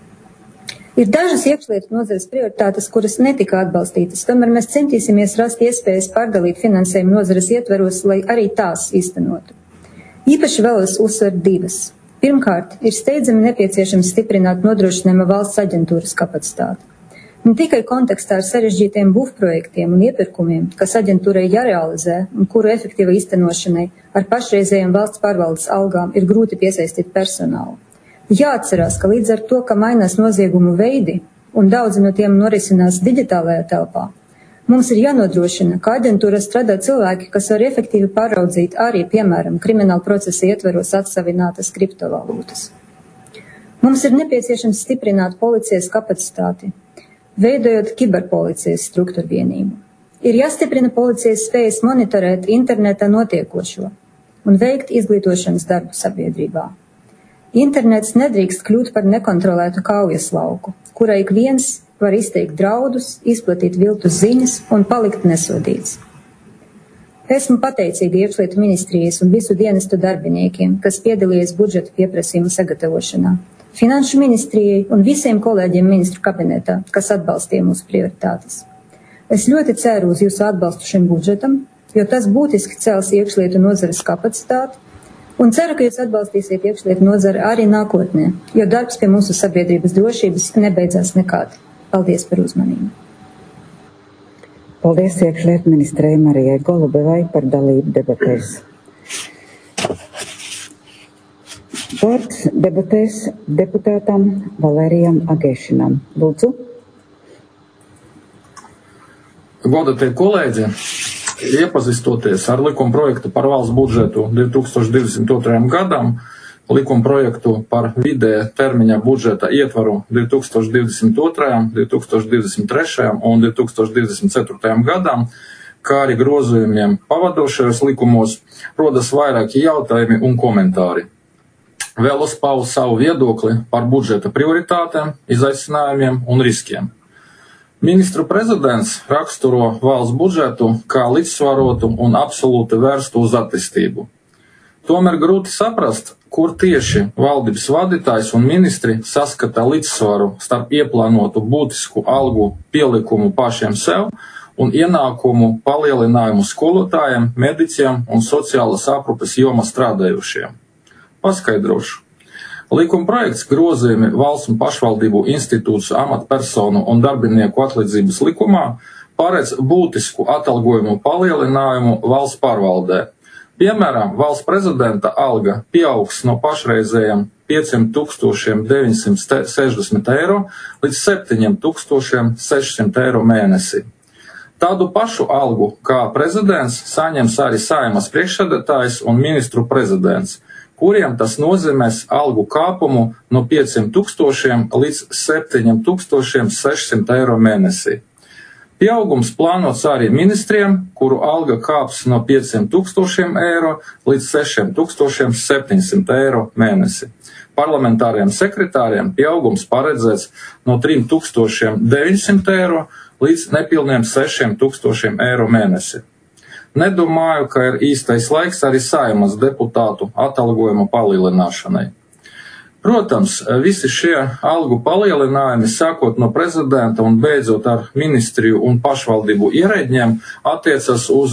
Ir dažas iekšlietu nozares prioritātes, kuras netika atbalstītas, tomēr mēs centīsimies rast iespējas pārdalīt finansējumu nozares ietveros, lai arī tās īstenotu. Īpaši vēlos uzsvert divas. Pirmkārt, ir steidzami nepieciešams stiprināt nodrošinājuma valsts aģentūras kapacitāti. Ne tikai kontekstā ar sarežģītiem būvprojektiem un iepirkumiem, kas aģentūrai jārealizē un kuru efektīva īstenošanai ar pašreizējiem valsts pārvaldes algām ir grūti piesaistīt personālu. Jāatcerās, ka līdz ar to, ka mainās noziegumu veidi un daudzi no tiem norisinās digitālajā telpā, mums ir jānodrošina, ka aģentūra strādā cilvēki, kas var efektīvi pāraudzīt arī, piemēram, krimināla procesa ietveros atsavinātas kriptovalūtas. Mums ir nepieciešams stiprināt policijas kapacitāti, veidojot kiberpolicijas struktūru vienību. Ir jāstiprina policijas spējas monitorēt internetā notiekošo un veikt izglītošanas darbu sabiedrībā. Internets nedrīkst kļūt par nekontrolētu kaujas lauku, kurai ik viens var izteikt draudus, izplatīt viltus ziņas un palikt nesodīts. Esmu pateicīga iekšlietu ministrijas un visu dienestu darbiniekiem, kas piedalījies budžeta pieprasījuma sagatavošanā, finanšu ministrijai un visiem kolēģiem ministru kabinetā, kas atbalstīja mūsu prioritātes. Es ļoti ceru uz jūsu atbalstu šim budžetam, jo tas būtiski cels iekšlietu nozares kapacitāti, un ceru, ka jūs atbalstīsiet iekšlietu nozari arī nākotnē, jo darbs pie mūsu sabiedrības drošības nebeidzās nekad. Paldies par uzmanību. Paldies iekšlietu ministrei Marijai Golubevai par dalību debatēs. Vārds debatēs deputātam Valērijam Agēšinam. Lūdzu. Godātie kolēģi, iepazīstoties ar likuma projektu par valsts budžetu 2022. gadam, likuma projektu par vidēja termiņa budžeta ietvaru 2022., 2023. un 2024. gadam, kā arī grozījumiem pavadošajos likumos, rodas vairāki jautājumi un komentāri. Vēlos paust savu viedokli par budžeta prioritātēm, izaicinājumiem un riskiem. Ministru prezidents raksturo valsts budžetu kā līdzsvarotu un absolūti vērstu uz attīstību. Tomēr grūti saprast, kur tieši valdības vadītājs un ministri saskata līdzsvaru starp ieplānotu būtisku algu pielikumu pašiem sev un ienākumu palielinājumu skolotājiem, mediķiem un sociālas aprūpes jomā strādājušiem. Paskaidrošu. Likumprojekts grozījumi valsts un pašvaldību institūciju amatpersonu un darbinieku atlīdzības likumā paredz būtisku atalgojumu palielinājumu valsts pārvaldē. Piemēram, valsts prezidenta alga pieaugs no pašreizējiem 5960 eiro līdz 7600 eiro mēnesī. Tādu pašu algu kā prezidents saņems arī Saeimas priekšsēdētājs un ministru prezidents, kuriem tas nozīmēs algu kāpumu no 5000 līdz 7600 eiro mēnesī. Pieaugums plānots arī ministriem, kuru alga kāps no 5000 eiro līdz 6700 eiro mēnesi. Parlamentāriem sekretāriem pieaugums paredzēts no 3900 eiro līdz nepilniem 6000 eiro mēnesi. Nedomāju, ka ir īstais laiks arī Saeimas deputātu atalgojuma palielināšanai. Protams, visi šie algu palielinājumi, sākot no prezidenta un beidzot ar ministriju un pašvaldību ierēdņiem, attiecas uz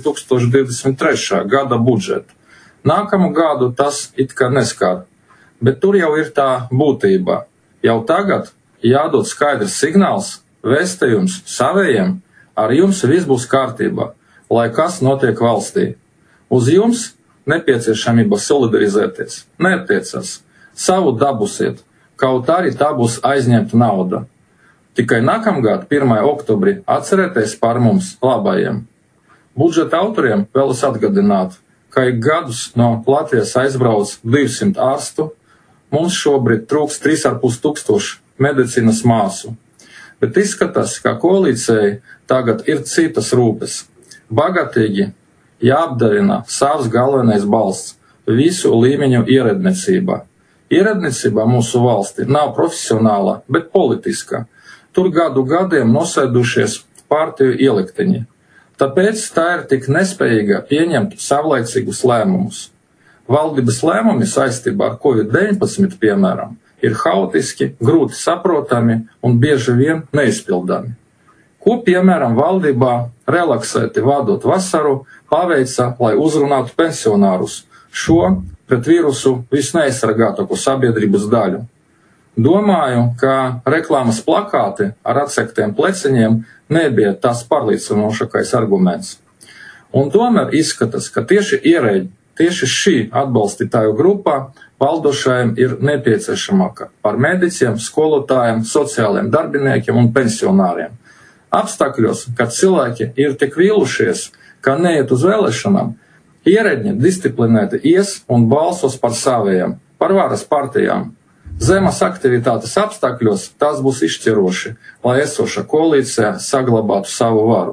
2023. Gada budžetu. Nākamu gadu tas it kā neskar, bet tur jau ir tā būtība. Jau tagad jādod skaidrs signāls, vēstījums savējiem, ar jums viss būs kārtībā, lai kas notiek valstī. Uz jums nepieciešamība solidarizēties neatiecas. Savu dabūsiet, kaut arī tā būs aizņemta nauda. Tikai nākamgad, 1. oktobrī, atcerieties par mums labajiem. Budžeta autoriem vēlas atgādināt, ka ik gadus no Latvijas aizbrauc 200 ārstu, mums šobrīd trūks 3500 medicīnas māsu. Bet izskatās, ka koalīcijai tagad ir citas rūpes. Bagatīgi jāapdevina savs galvenais balsts visu līmeņu ierēdniecībā. Ierēdniecība mūsu valstī nav profesionāla, bet politiska. Tur gadu gadiem nosēdušies partiju ielikteņi. Tāpēc tā ir tik nespējīga pieņemt savlaicīgus lēmumus. Valdības lēmumi saistībā ar COVID-19, piemēram, ir haotiski, grūti saprotami un bieži vien neizpildami. Ko, piemēram, valdībā relaksēti vadot vasaru paveica, lai uzrunātu pensionārus, šo pret vīrusu visneaizsargātāko sabiedrības daļu. Domāju, ka reklāmas plakāti ar atsektiem pleciņiem nebija tas pārliecinošākais arguments. Un tomēr izskatās, ka tieši ierēģi, tieši šī atbalstītāju grupā valdošajiem ir nepieciešamāka par mediķiem, skolotājiem, sociāliem darbiniekiem un pensionāriem. Apstākļos, kad cilvēki ir tik vīlušies, ka neiet uz vēlēšanām, ierēģi disciplinēti ies un balsos par saviem, par varas partijām. Zemes aktivitātes apstākļos tas būs izšķiroši, lai esoša koalīcija saglabātu savu varu.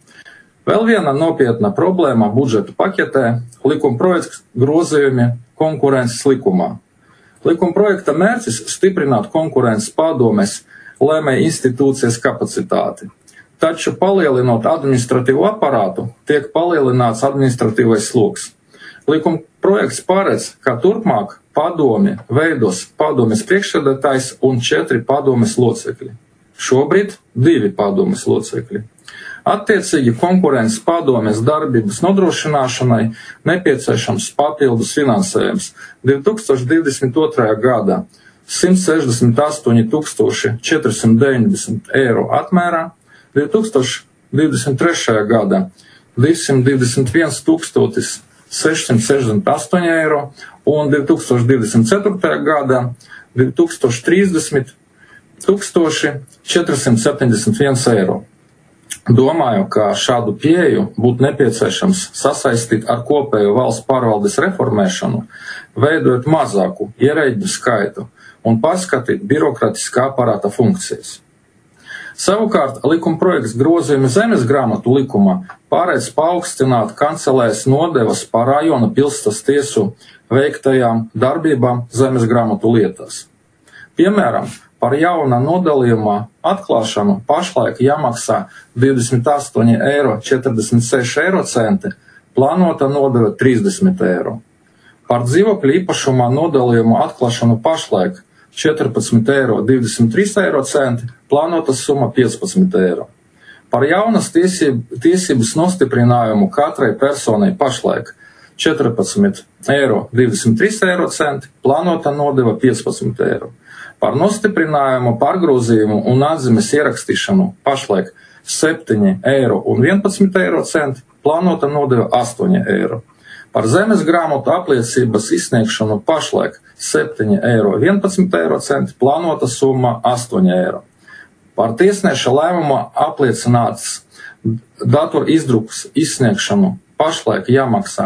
Vēl viena nopietna problēma budžeta paketē – likumprojekta grozījumi konkurences likumā. Likumprojekta mērķis stiprināt konkurences padomes lēmēju institūcijas kapacitāti. Taču palielinot administratīvo aparātu, tiek palielināts administratīvais sloks. Likumprojekts paredz, ka turpmāk padomi veidos padomes priekšsēdētājs un 4 padomes locekļi. Šobrīd 2 padomes locekļi. Attiecīgi konkurences padomes darbības nodrošināšanai nepieciešams papildus finansējums 2022. Gadā 168 490 eiro apmērā, 2023. Gadā 221 668 eiro un 2024. gadā 2030 471 eiro. Domāju, ka šādu pieeju būtu nepieciešams sasaistīt ar kopējo valsts pārvaldes reformēšanu, veidojot mazāku ierēģu skaitu un pārskatīt birokratiskā aparāta funkcijas. Savukārt likumprojekts grozījumi zemes grāmatu likumā pārēdz paaugstināt kancelēs nodevas par rajona pilsētas tiesu veiktajām darbībām zemes grāmatu lietās. Piemēram, par jauna nodalījumā atklāšanu pašlaik jāmaksā 28,46 eiro, plānota nodeva 30 eiro. Par dzīvokļu īpašumā nodalījumu atklāšanu pašlaik 14,23 eiro, plānota summa 15 eiro. Par jaunas tiesības nostiprinājumu katrai personai pašlaik 14,23 eiro, plānota nodeva 15 eiro. Par nostiprinājumu, pārgrozījumu un atzīmes ierakstīšanu pašlaik 7,11 eiro, plānota nodeva 8 eiro. Par zemes grāmatu apliecības izsniegšanu pašlaik 7,11 eiro, plānota summa 8 eiro. Par tiesneša lēmuma apliecināts datora izdrukas izsniegšanu pašlaik jāmaksā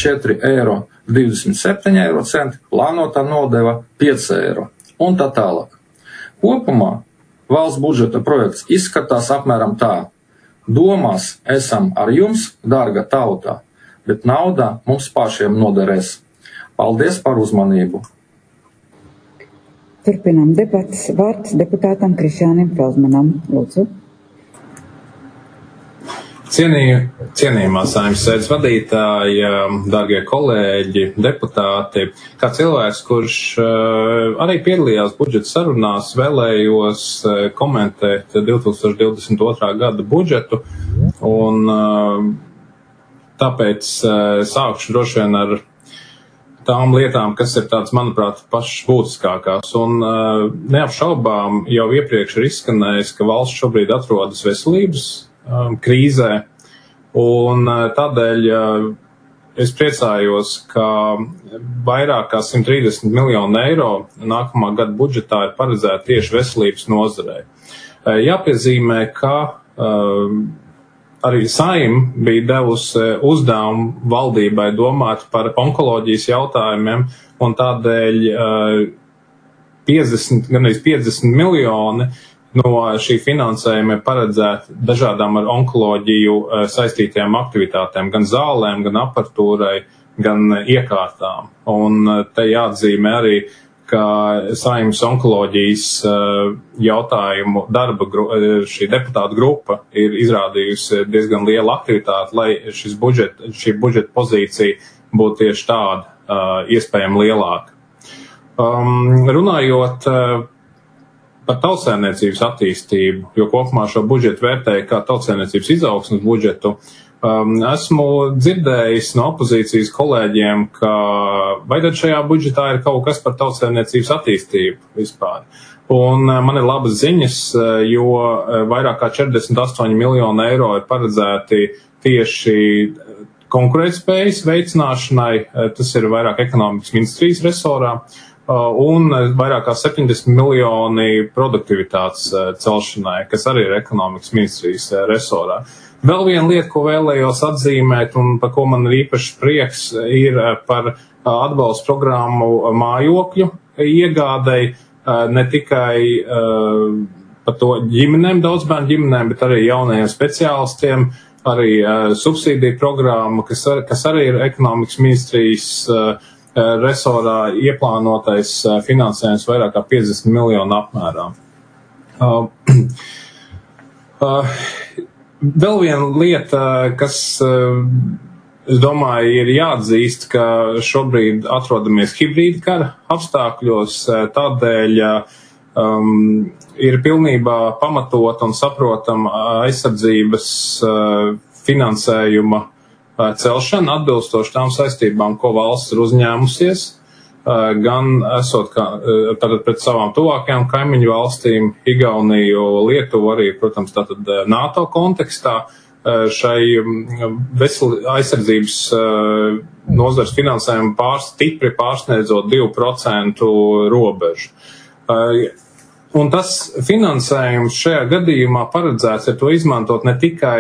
4,27 eiro, plānota nodeva 5 eiro un tā tālāk. Kopumā valsts budžeta projekts izskatās apmēram tā. Domās esam ar jums, dārga tautā, bet nauda mums pašiem noderēs. Paldies par uzmanību! Turpinām debatas. Vārds deputātam Krišjānim Feldmanam. Lūdzu. Cienījumā Saeimas sēdes vadītāji, dārgie kolēģi, deputāti, kā cilvēks, kurš arī piedalījās budžeta sarunās, vēlējos komentēt 2022. gada budžetu, un tāpēc sākšu droši vien ar tām lietām, kas ir tāds, manuprāt, pašas būtiskākās. Un neapšaubām jau iepriekš ir izskanējis, ka valsts šobrīd atrodas veselības krīzē, un tādēļ es priecājos, ka vairāk kā 130 miljonu eiro nākamā gada budžetā ir paredzēta tieši veselības nozarei. Jāpiezīmē, ka arī Saeima bija devusi uzdevumu valdībai domāt par onkoloģijas jautājumiem, un tādēļ gandrīz 50 miljoni no šī finansējuma ir paredzēti dažādām ar onkoloģiju saistītajām aktivitātēm, gan zālēm, gan aparatūrai, gan iekārtām. Un te jāatzīmē arī, ka Saeimas onkoloģijas jautājumu darba šī deputāta grupa ir izrādījusi diezgan lielu aktivitāti, lai šī budžeta pozīcija būtu tieši tāda, iespējami lielāka. Runājot par tautsēmniecības attīstību, jo kopumā šo budžetu vērtēja kā tautsēmniecības izaugsmes budžetu, esmu dzirdējis no opozīcijas kolēģiem, ka vai tad šajā budžetā ir kaut kas par tautsēmniecības attīstību vispār. Un man ir labas ziņas, jo vairāk kā 48 miljonu eiro ir paredzēti tieši konkurētspējas veicināšanai, tas ir vairāk ekonomikas ministrijas resorā, un vairāk kā 70 miljoni produktivitātes celšanai, kas arī ir ekonomikas ministrijas resorā. Vēl viena lieta, ko vēlējos atzīmēt un par ko man ir īpaši prieks, ir par atbalstu programmu mājokļu iegādei, ne tikai par to ģimenēm, daudzbērnu ģimenēm, bet arī jaunajiem speciālistiem, arī subsīdiju programma, kas arī ir ekonomikas ministrijas resorā ieplānotais finansējums vairāk kā 50 miljonu apmērā. Vēl viena lieta, kas, es domāju, ir jāatzīst, ka šobrīd atrodamies hibrīda kara apstākļos, tādēļ ir pilnībā pamatot un saprotam aizsardzības finansējuma celšana atbilstoši tām saistībām, ko valsts ir uzņēmusies, gan esot tātad pret savām tuvākajām kaimiņu valstīm, Igauniju, Lietuvu arī, protams, tātad NATO kontekstā, šai aizsardzības nozares finansējumu stipri pārsniedzot 2% robežu. Un tas finansējums šajā gadījumā paredzēts ir to izmantot ne tikai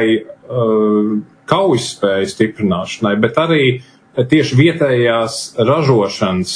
kaujas stiprināšanai, bet arī tieši vietējās ražošanas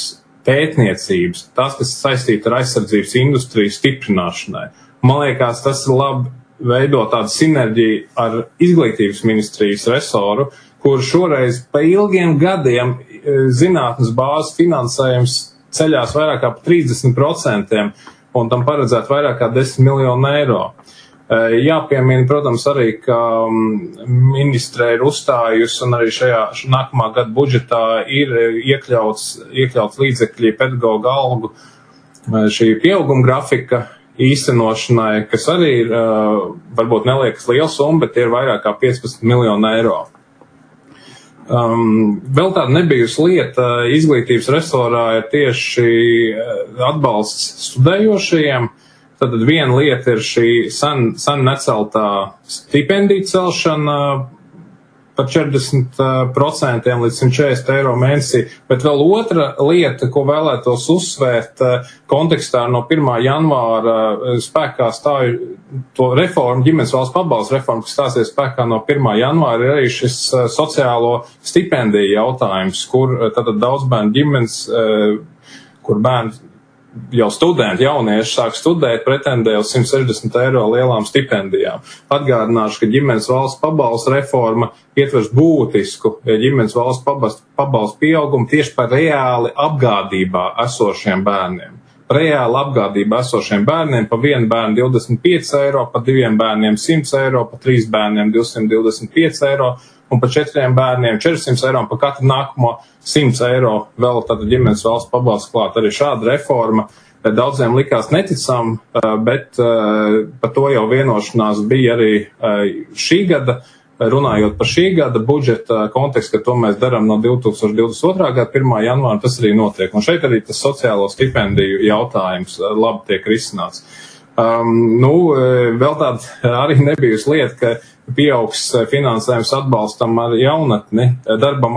pētniecības, tas, kas saistīta ar aizsardzības industrijas stiprināšanai. Man liekas, tas ir labi veido tādu sinerģiju ar izglītības ministrijas resoru, kur šoreiz pa ilgiem gadiem zinātnes bāzes finansējums ceļās vairāk kā pa 30%, un tam paredzēt vairāk kā 10 miljonu eiro. Jāpiemina, protams, arī, ka ministre ir uzstājusi un arī šajā nākamā gada budžetā ir iekļauts līdzekļi pedagoga algu šī pieauguma grafika īstenošanai, kas arī ir, varbūt neliekas liela summa, bet ir vairāk kā 15 miljonu eiro. Vēl tāda nebijusi lieta izglītības resorā ir tieši atbalsts studējošajiem. Tad viena lieta ir šī sen neceltā stipendija celšana par 40% līdz 140 eiro mēnesī, bet vēl otra lieta, ko vēlētos uzsvērt kontekstā no 1. janvāra spēkā stāju to reformu, ģimenes valsts pabalsta reformu, kas stāsies spēkā no 1. janvāra, ir arī šis sociālo stipendiju jautājums, kur tātad daudz bērnu ģimenes, kur bērni jau studenti, jaunieši sāk studēt, pretendē uz 160 eiro lielām stipendijām. Atgādināšu, ka ģimenes valsts pabalsta reforma ietvers būtisku ģimenes valsts pabalsta pieaugumu tieši par reāli apgādībā esošiem bērniem. Reāli apgādībā esošiem bērniem pa vienu bērnu 25 eiro, pa 2 bērniem 100 eiro, pa 3 bērniem 225 eiro, un pa 4 bērniem 400 eiro, un pa katru nākamo 100 eiro vēl tātad ģimenes valsts pabalsts klāt. Arī šāda reforma daudziem likās neticam, bet par to jau vienošanās bija arī šī gada, runājot par šī gada budžeta kontekstu, ka to mēs darām no 2022. Gada 1. janvāra, tas arī notiek. Un šeit arī tas sociālo stipendiju jautājums labi tiek risināts. Vēl tāda arī nebijusi lieta, ka pieaugs finansējums atbalstam ar jaunatni, darbam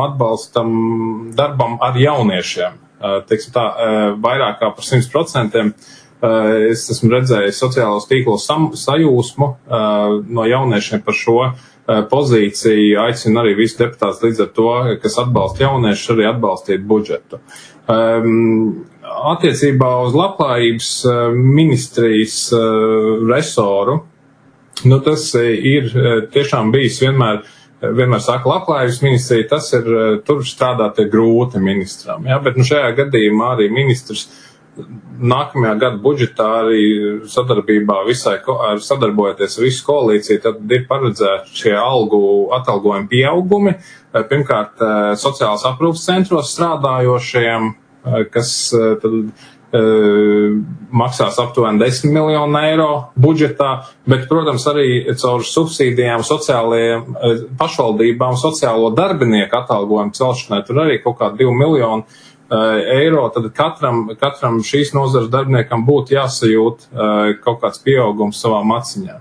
ar jauniešiem. Teiksim tā, vairāk kā par 100%. Es esmu redzējis sociālos tīklos sajūsmu no jauniešiem par šo pozīciju. Aicinu arī visu deputātus līdz ar to, kas atbalsta jauniešus, arī atbalstīt budžetu. Attiecībā uz labklājības ministrijas resoru, tas ir tiešām bijis vienmēr saka labklājības ministrija, tas ir, tur strādāt ir grūti ministram, bet šajā gadījumā arī ministrs nākamajā gada budžetā arī sadarbībā sadarbojoties ar visu koalīciju, tad ir paredzēti šie atalgojumi pieaugumi, pirmkārt sociālās aprūpes centros strādājošiem, kas tad maksās aptuveni 10 miljonu eiro budžetā, bet, protams, arī caur subsīdijām pašvaldībām sociālo darbinieku atalgojumu celšanai, tur arī kaut kā 2 miljonu eiro, tad katram šīs nozares darbiniekam būtu jāsajūt kaut kāds pieaugums savā maciņā.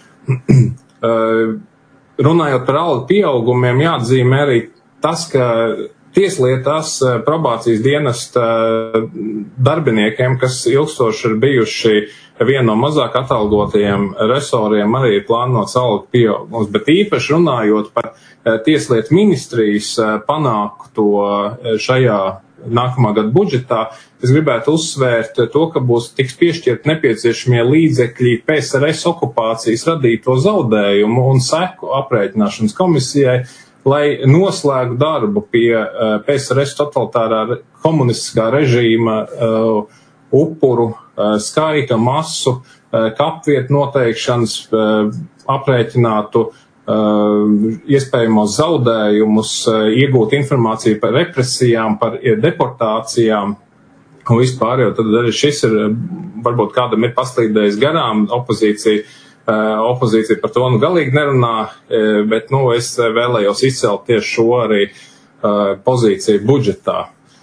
Runājot par algu pieaugumiem, jāatzīmē arī tas, ka tieslietās probācijas dienesta darbiniekiem, kas ilgstoši ir bijuši viena no mazāk atalgotajiem resoriem, arī ir plānots algu pieaugums, bet īpaši runājot par tieslietu ministrijas panākto šajā nākamā gada budžetā, es gribētu uzsvērt to, ka tiks piešķirt nepieciešamie līdzekļi PSRS okupācijas radīto zaudējumu un seku aprēķināšanas komisijai, lai noslēgtu darbu pie PSRS totalitārā komunistiskā režīma upuru skaita, masu, kapvietu noteikšanas, aprēķinātu iespējamos zaudējumus, iegūt informāciju par represijām, par deportācijām un vispār, jo tad arī šis ir, varbūt kādam ir paslīdējis garām, opozīcija par to galīgi nerunā, bet es vēlējos izcelt tieši šo arī pozīciju budžetā.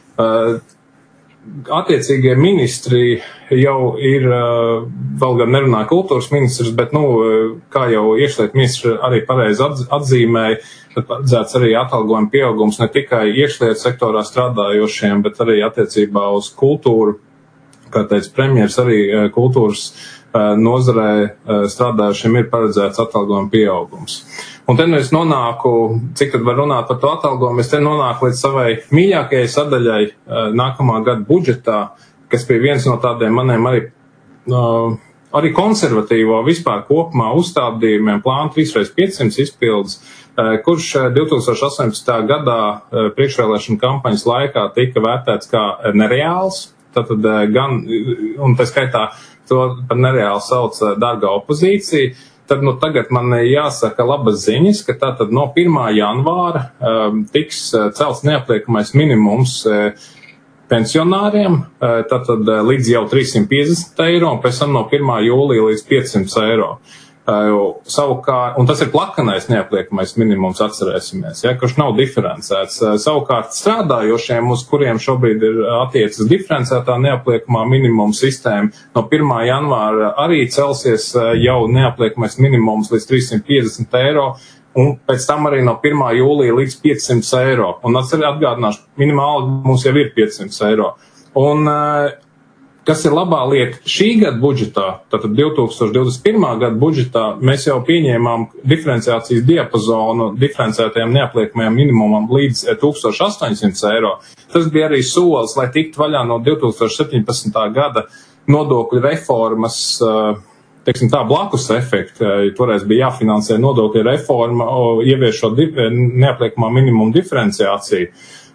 Attiecīgie ministri jau ir, vēl gan nerunāja kultūras ministrs, bet, kā jau iekšlietu ministrs arī pareizi atzīmēja, tad paredzēts arī atalgojuma pieaugums ne tikai iekšlietu sektorā strādājošiem, bet arī attiecībā uz kultūru, kā teica premjers, arī kultūras nozarē strādājušiem ir paredzēts atalgojuma pieaugums. Un te es nonāku, cik tad var runāt par to atalgojumu, es te nonāku līdz savai mīļākajai sadaļai nākamā gada budžetā, kas bija viens no tādiem maniem arī arī konservatīvo vispār kopumā uzstādījumiem plānu 3x500 izpildes, kurš 2018. gadā priekšvēlēšana kampaņas laikā tika vērtēts kā nereāls, tātad gan, un tā skaitā to par nereāli sauc dārgā opozīcija, tad tagad man jāsaka labas ziņas, ka tātad no 1. janvāra tiks celts neapliekamais minimums pensionāriem, tātad līdz jau 350 eiro, un pēc tam no 1. jūlija līdz 500 eiro. Savukārt, un tas ir plakanais neapliekamais minimums, atcerēsimies, kurš nav diferencēts. Savukārt strādājošiem, uz kuriem šobrīd ir attiecas diferencētā neapliekamā minimuma sistēma, no 1. janvāra arī celsies jau neapliekamais minimums līdz 350 eiro, un pēc tam arī no 1. jūlija līdz 500 eiro. Un atgādināšu, minimāli mums jau ir 500 eiro. Un kas ir labā lieta šī gada budžetā, tātad 2021. gada budžetā, mēs jau pieņēmām diferenciācijas diapazonu diferenciētajam neapliekamajam minimumam līdz 1800 eiro. Tas bija arī solis, lai tiktu vaļā no 2017. gada nodokļu reformas, teiksim tā, blakus efekta. Toreiz bija jāfinansē nodokļu reforma, ieviešot neapliekamā minimuma diferenciāciju.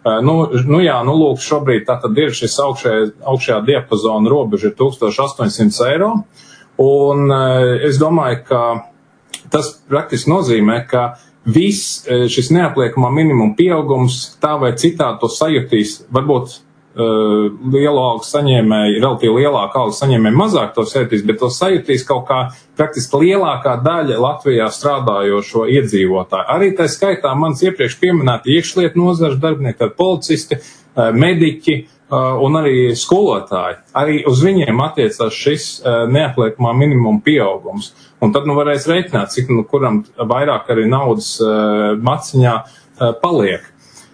Lūk, šobrīd tātad ir šis augšējā diapazona robeža ir 1800 eiro, un es domāju, ka tas praktiski nozīmē, ka viss šis neapliekamā minimuma pieaugums tā vai citā to sajutīs, varbūt lielu algu saņēmēji, relatīvi lielāku algu saņēmēji mazāk to sajutīs, bet to sajutīs kaut kā praktiski lielākā daļa Latvijā strādājošo iedzīvotāju. Arī tā skaitā mans iepriekš pieminēti iekšlietu nozares darbinieki, policisti, mediķi un arī skolotāji. Arī uz viņiem attiecās šis neapliekamā minimuma pieaugums. Un tad varēs reiķināt, cik kuram vairāk arī naudas maciņā paliek.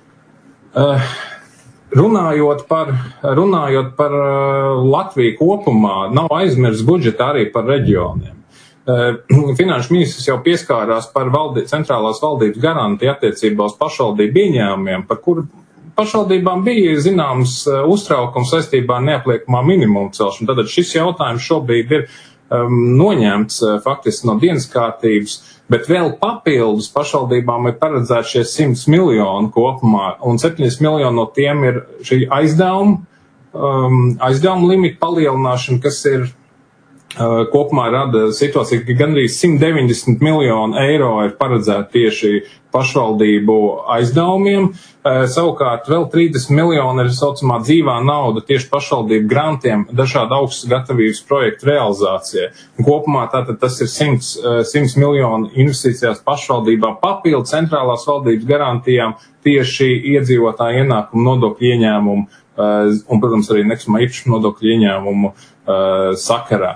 Runājot par Latviju kopumā, nav aizmirsts budžeta arī par reģioniem. Finanšu ministrs jau pieskārās par centrālās valdības garantiju attiecībā uz pašvaldību ieņēmumiem, par kuru pašvaldībām bija zināms uztraukums saistībā ar neapliekamā minimuma celšanu. Tātad šis jautājums šobrīd ir noņemts faktiski no dienas kārtības, bet vēl papildus pašvaldībām ir paredzēts šie 100 miljoni kopumā, un 70 miljoni no tiem ir šī aizdevuma limita palielināšana, kas ir kopumā rada situāciju, ka gandrīz 190 miljoni eiro ir paredzēti tieši pašvaldību aizdevumiem. Savukārt vēl 30 miljoni ir saucamā dzīvā nauda tieši pašvaldību grantiem, dažādu augstas gatavības projektu realizācijai. Kopumā tātad tas ir 100 miljoni investīcijās pašvaldībā papildu centrālās valdības garantijām tieši iedzīvotāju ienākumu nodokļu ieņēmumu un, protams, arī nekustamā īpašuma nodokļu ieņēmumu sakarā.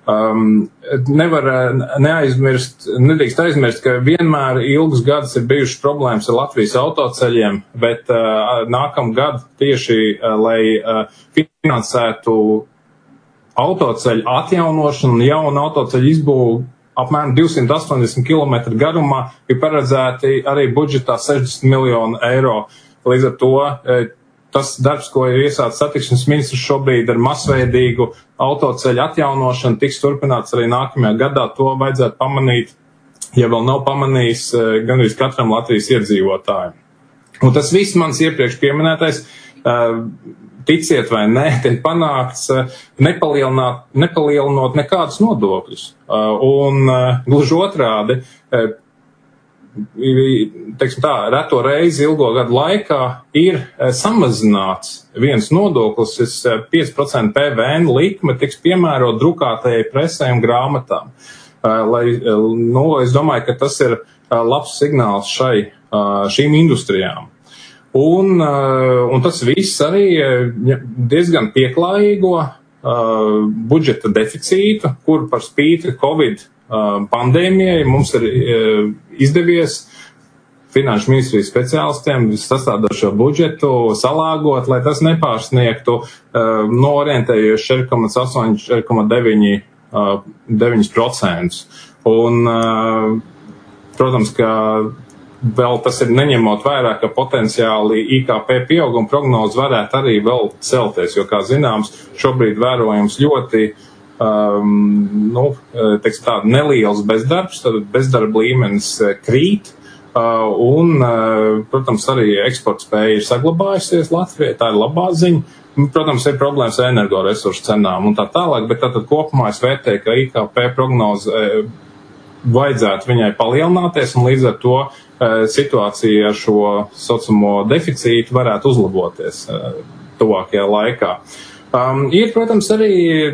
Nedrīkst aizmirst, ka vienmēr ilgus gadus ir bijušas problēmas ar Latvijas autoceļiem, bet nākamgad tieši, lai finansētu autoceļu atjaunošanu un jaunu autoceļu izbūvu apmēram 280 km garumā, ir paredzēti arī budžetā 60 miljonu eiro. Līdz ar to tas darbs, ko ir iesācis satiksmes ministrs šobrīd ar masveidīgu autoceļu atjaunošanu, tiks turpināts arī nākamajā gadā. To vajadzētu pamanīt, ja vēl nav pamanījis, gandrīz katram Latvijas iedzīvotājiem. Un tas viss mans iepriekš pieminētais, ticiet vai nē, tiek panākts nepalielinot nekādus nodokļus. Un gluži otrādi, teiksim tā, reto reizi ilgo gadu laikā ir samazināts viens nodoklis, 5% PVN likme tiks piemērot drukātajai presē un grāmatām. Es domāju, ka tas ir labs signāls šīm industrijām. Un tas viss arī diezgan pieklājīgo budžeta deficītu, kur par spīti Covid pandēmijai mums ir izdevies finanšu ministrijas speciālistiem sastādot šo budžetu, salāgot, lai tas nepārsniegtu orientējies 4,8–4,9%. Un, protams, ka vēl tas ir neņemot vērā, ka potenciāli IKP pieauguma prognoze varētu arī vēl celties, jo, kā zināms, šobrīd vērojams ļoti teiksim tā, neliels bezdarbs, tad bezdarba līmenis krīt. Un, protams, arī eksporta spēja ir saglabājusies Latvijai, tā ir labā ziņa. Protams, ir problēmas ar energoresursu cenām un tā tālāk, bet tātad kopumā es vērtēju, ka IKP prognoze vajadzētu viņai palielināties un līdz ar to situācija ar šo saucamo deficītu varētu uzlaboties tuvākajā laikā. Ir, protams, arī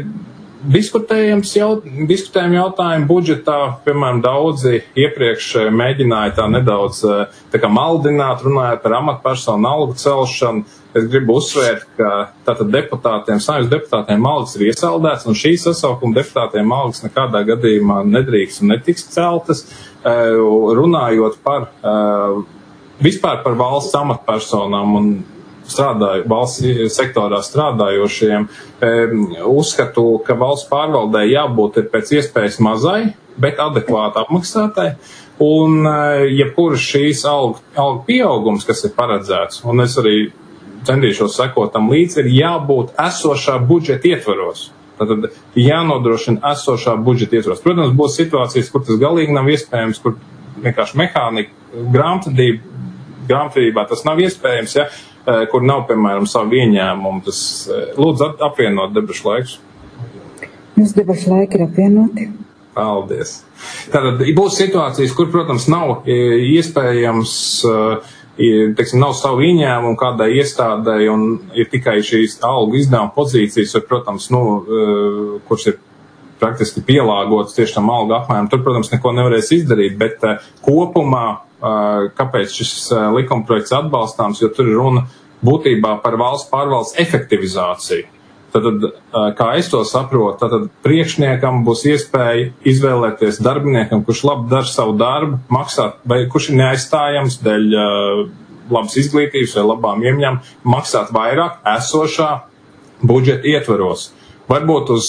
diskutējami jautājumi budžetā, piemēram, daudzi iepriekš mēģināja tā nedaudz tā kā maldināt, runājot par amatpersonu algu celšanu. Es gribu uzsvērt, ka tātad saimnes deputātiem algas ir iesaldēts, un šī sasaukuma deputātiem algas nekādā gadījumā nedrīkst un netiks celtas, runājot par vispār par valsts amatpersonām un valsts sektorā strādājošiem. Uzskatu, ka valsts pārvaldē jābūt ir pēc iespējas mazai, bet adekvāti apmaksātai, un jebkuras šīs algu pieaugums, kas ir paredzēts, un es arī centīšos sekot tam līdzi, ir jābūt esošā budžeta ietvaros. Tātad jānodrošina esošā budžeta ietvaros. Protams, būs situācijas, kur tas galīgi nav iespējams, kur vienkārši mehānika grāmatvedībā tas nav iespējams, ja, kur nav, piemēram, savu ieņēmumu. Tas, lūdzu, apvienot debašu laikus. Jūs debašu laiki ir apvienoti. Paldies. Tātad būs situācijas, kur, protams, nav iespējams, teiksim, nav savu ieņēmumu kādai iestādai un ir tikai šīs algu izdevuma pozīcijas, vai, protams, kurš ir praktiski pielāgots tieši tam algu apmēram. Tur, protams, neko nevarēs izdarīt, bet kopumā kāpēc šis likumprojekts atbalstāms, jo tur ir runa būtībā par valsts pārvaldes efektivizāciju. Tad, kā es to saprotu, tad priekšniekam būs iespēja izvēlēties darbiniekam, kurš labi dara savu darbu, maksāt, vai kurš ir neaizstājams dēļ labas izglītības vai labām iemaņām, maksāt vairāk esošā budžeta ietvaros. Varbūt uz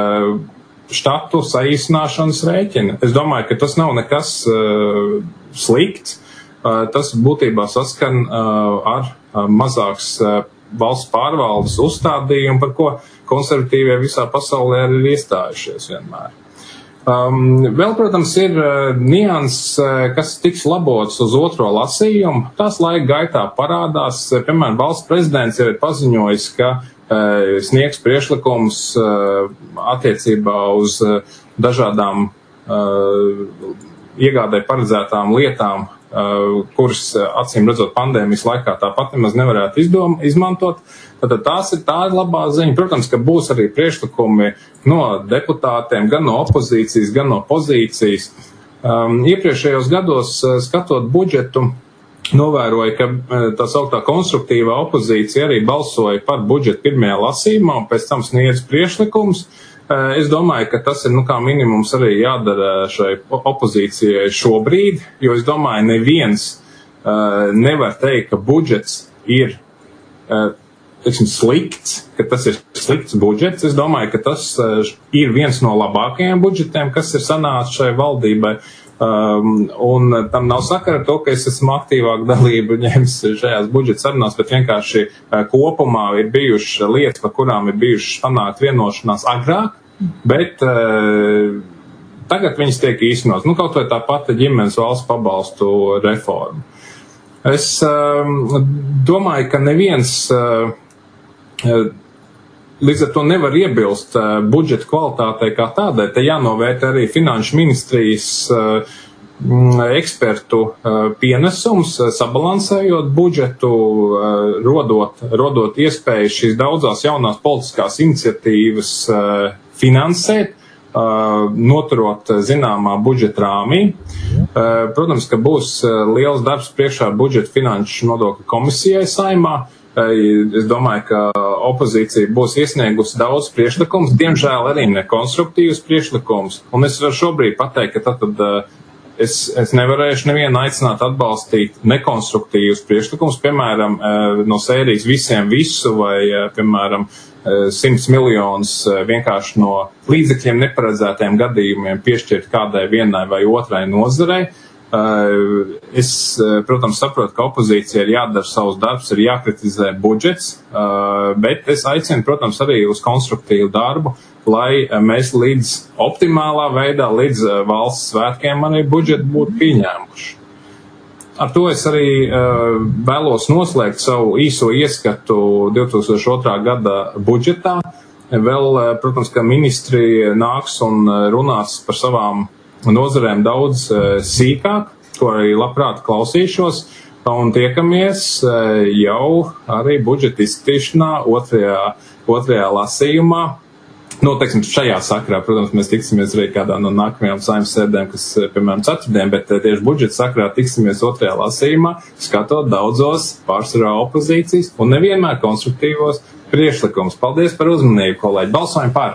štatu saīsināšanas rēķina. Es domāju, ka tas nav nekas slikts. Tas būtībā saskan ar mazāks valsts pārvaldes uzstādījumu, par ko konservatīvie visā pasaulē arī ir iestājušies vienmēr. Vēl, protams, ir nianses, kas tiks labots uz otro lasījumu. Tās laika gaitā parādās, piemēram, valsts prezidents jau ir paziņojis, ka sniegs priekšlikums attiecībā uz dažādām iegādē paredzētām lietām, kuras, acīm redzot, pandēmijas laikā tāpat nemaz nevarētu izmantot. Tātad tā ir labā ziņa. Protams, ka būs arī priekšlikumi no deputātiem, gan no opozīcijas, gan no pozīcijas. Iepriekšējos gados, skatot budžetu, novēroja, ka tā sauktā konstruktīvā opozīcija arī balsoja par budžetu pirmajā lasījumā un pēc tam sniedz priekšlikums. Es domāju, ka tas ir kā minimums arī jādara šai opozīcijai šobrīd, jo es domāju, neviens nevar teikt, ka budžets ir slikts, ka tas ir slikts budžets. Es domāju, ka tas ir viens no labākajiem budžetiem, kas ir sanācis šai valdībai. Un tam nav sakara to, ka es esmu aktīvāk dalību ņēmis šajās budžeta sarunās, bet vienkārši kopumā ir bijušas lietas, par kurām ir bijušas panākt vienošanās agrāk, bet tagad viņas tiek īstenotas. Kaut vai tā pati ģimenes valsts pabalstu reforma. Es domāju, ka neviens līdz ar to nevar iebilst budžeta kvalitātei kā tādai. Te jānovērtē arī finanšu ministrijas ekspertu pienesums, sabalansējot budžetu, rodot iespēju šīs daudzās jaunās politiskās iniciatīvas finansēt, noturot zināmā budžeta rāmī. Protams, ka būs liels darbs priekšā budžeta finanšu nodokļu komisijai Saeimā. Es domāju, ka opozīcija būs iesniegusi daudz priekšlikumus, diemžēl arī nekonstruktīvus priekšlikumus. Un es varu šobrīd pateikt, ka tad es nevarēšu nevienu aicināt atbalstīt nekonstruktīvus priekšlikumus, piemēram, no sērijas visiem visu vai, piemēram, 100 miljonus vienkārši no līdzekļiem neparedzētajiem gadījumiem piešķirt kādai vienai vai otrai nozarei. Es, protams, saprotu, ka opozīcija ir jādara savus darbus, ir jākritizē budžets, bet es aicinu, protams, arī uz konstruktīvu darbu, lai mēs līdz optimālā veidā, līdz valsts svētkiem arī budžetu būtu pieņēmuši. Ar to es arī vēlos noslēgt savu īso ieskatu 2002. Gada budžetā. Vēl, protams, ka ministri nāks un runās par savām nozarēm daudz sīkāk, ko arī labprāt klausīšos, un tiekamies jau arī budžeta izskatīšanā otrajā lasījumā. Teiksim, šajā sakrā, protams, mēs tiksimies arī kādā no nākamajām saimnes sēdēm, kas, piemēram, ceturtdien, bet tieši budžeta sakrā tiksimies otrajā lasījumā, skatot daudzos pārsvarā opozīcijas un nevienmēr konstruktīvos priekšlikumus. Paldies par uzmanību, kolēģi. Balsojam par!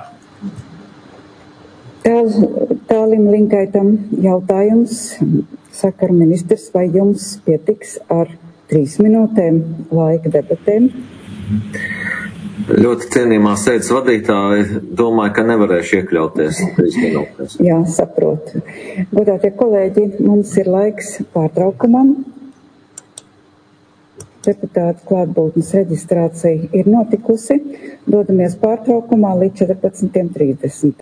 Tālim Linkaitam jautājums. Sakaru ministrs, vai jums pietiks ar 3 minūtēm laika debatēm? Ļoti cienījumā sēdes vadītāji, domāju, ka nevarēšu iekļauties 3 minūtēs. Jā, saprotu. Godātie kolēģi, mums ir laiks pārtraukumam. Deputātu klātbūtnes reģistrācija ir notikusi. Dodamies pārtraukumā līdz 14:30.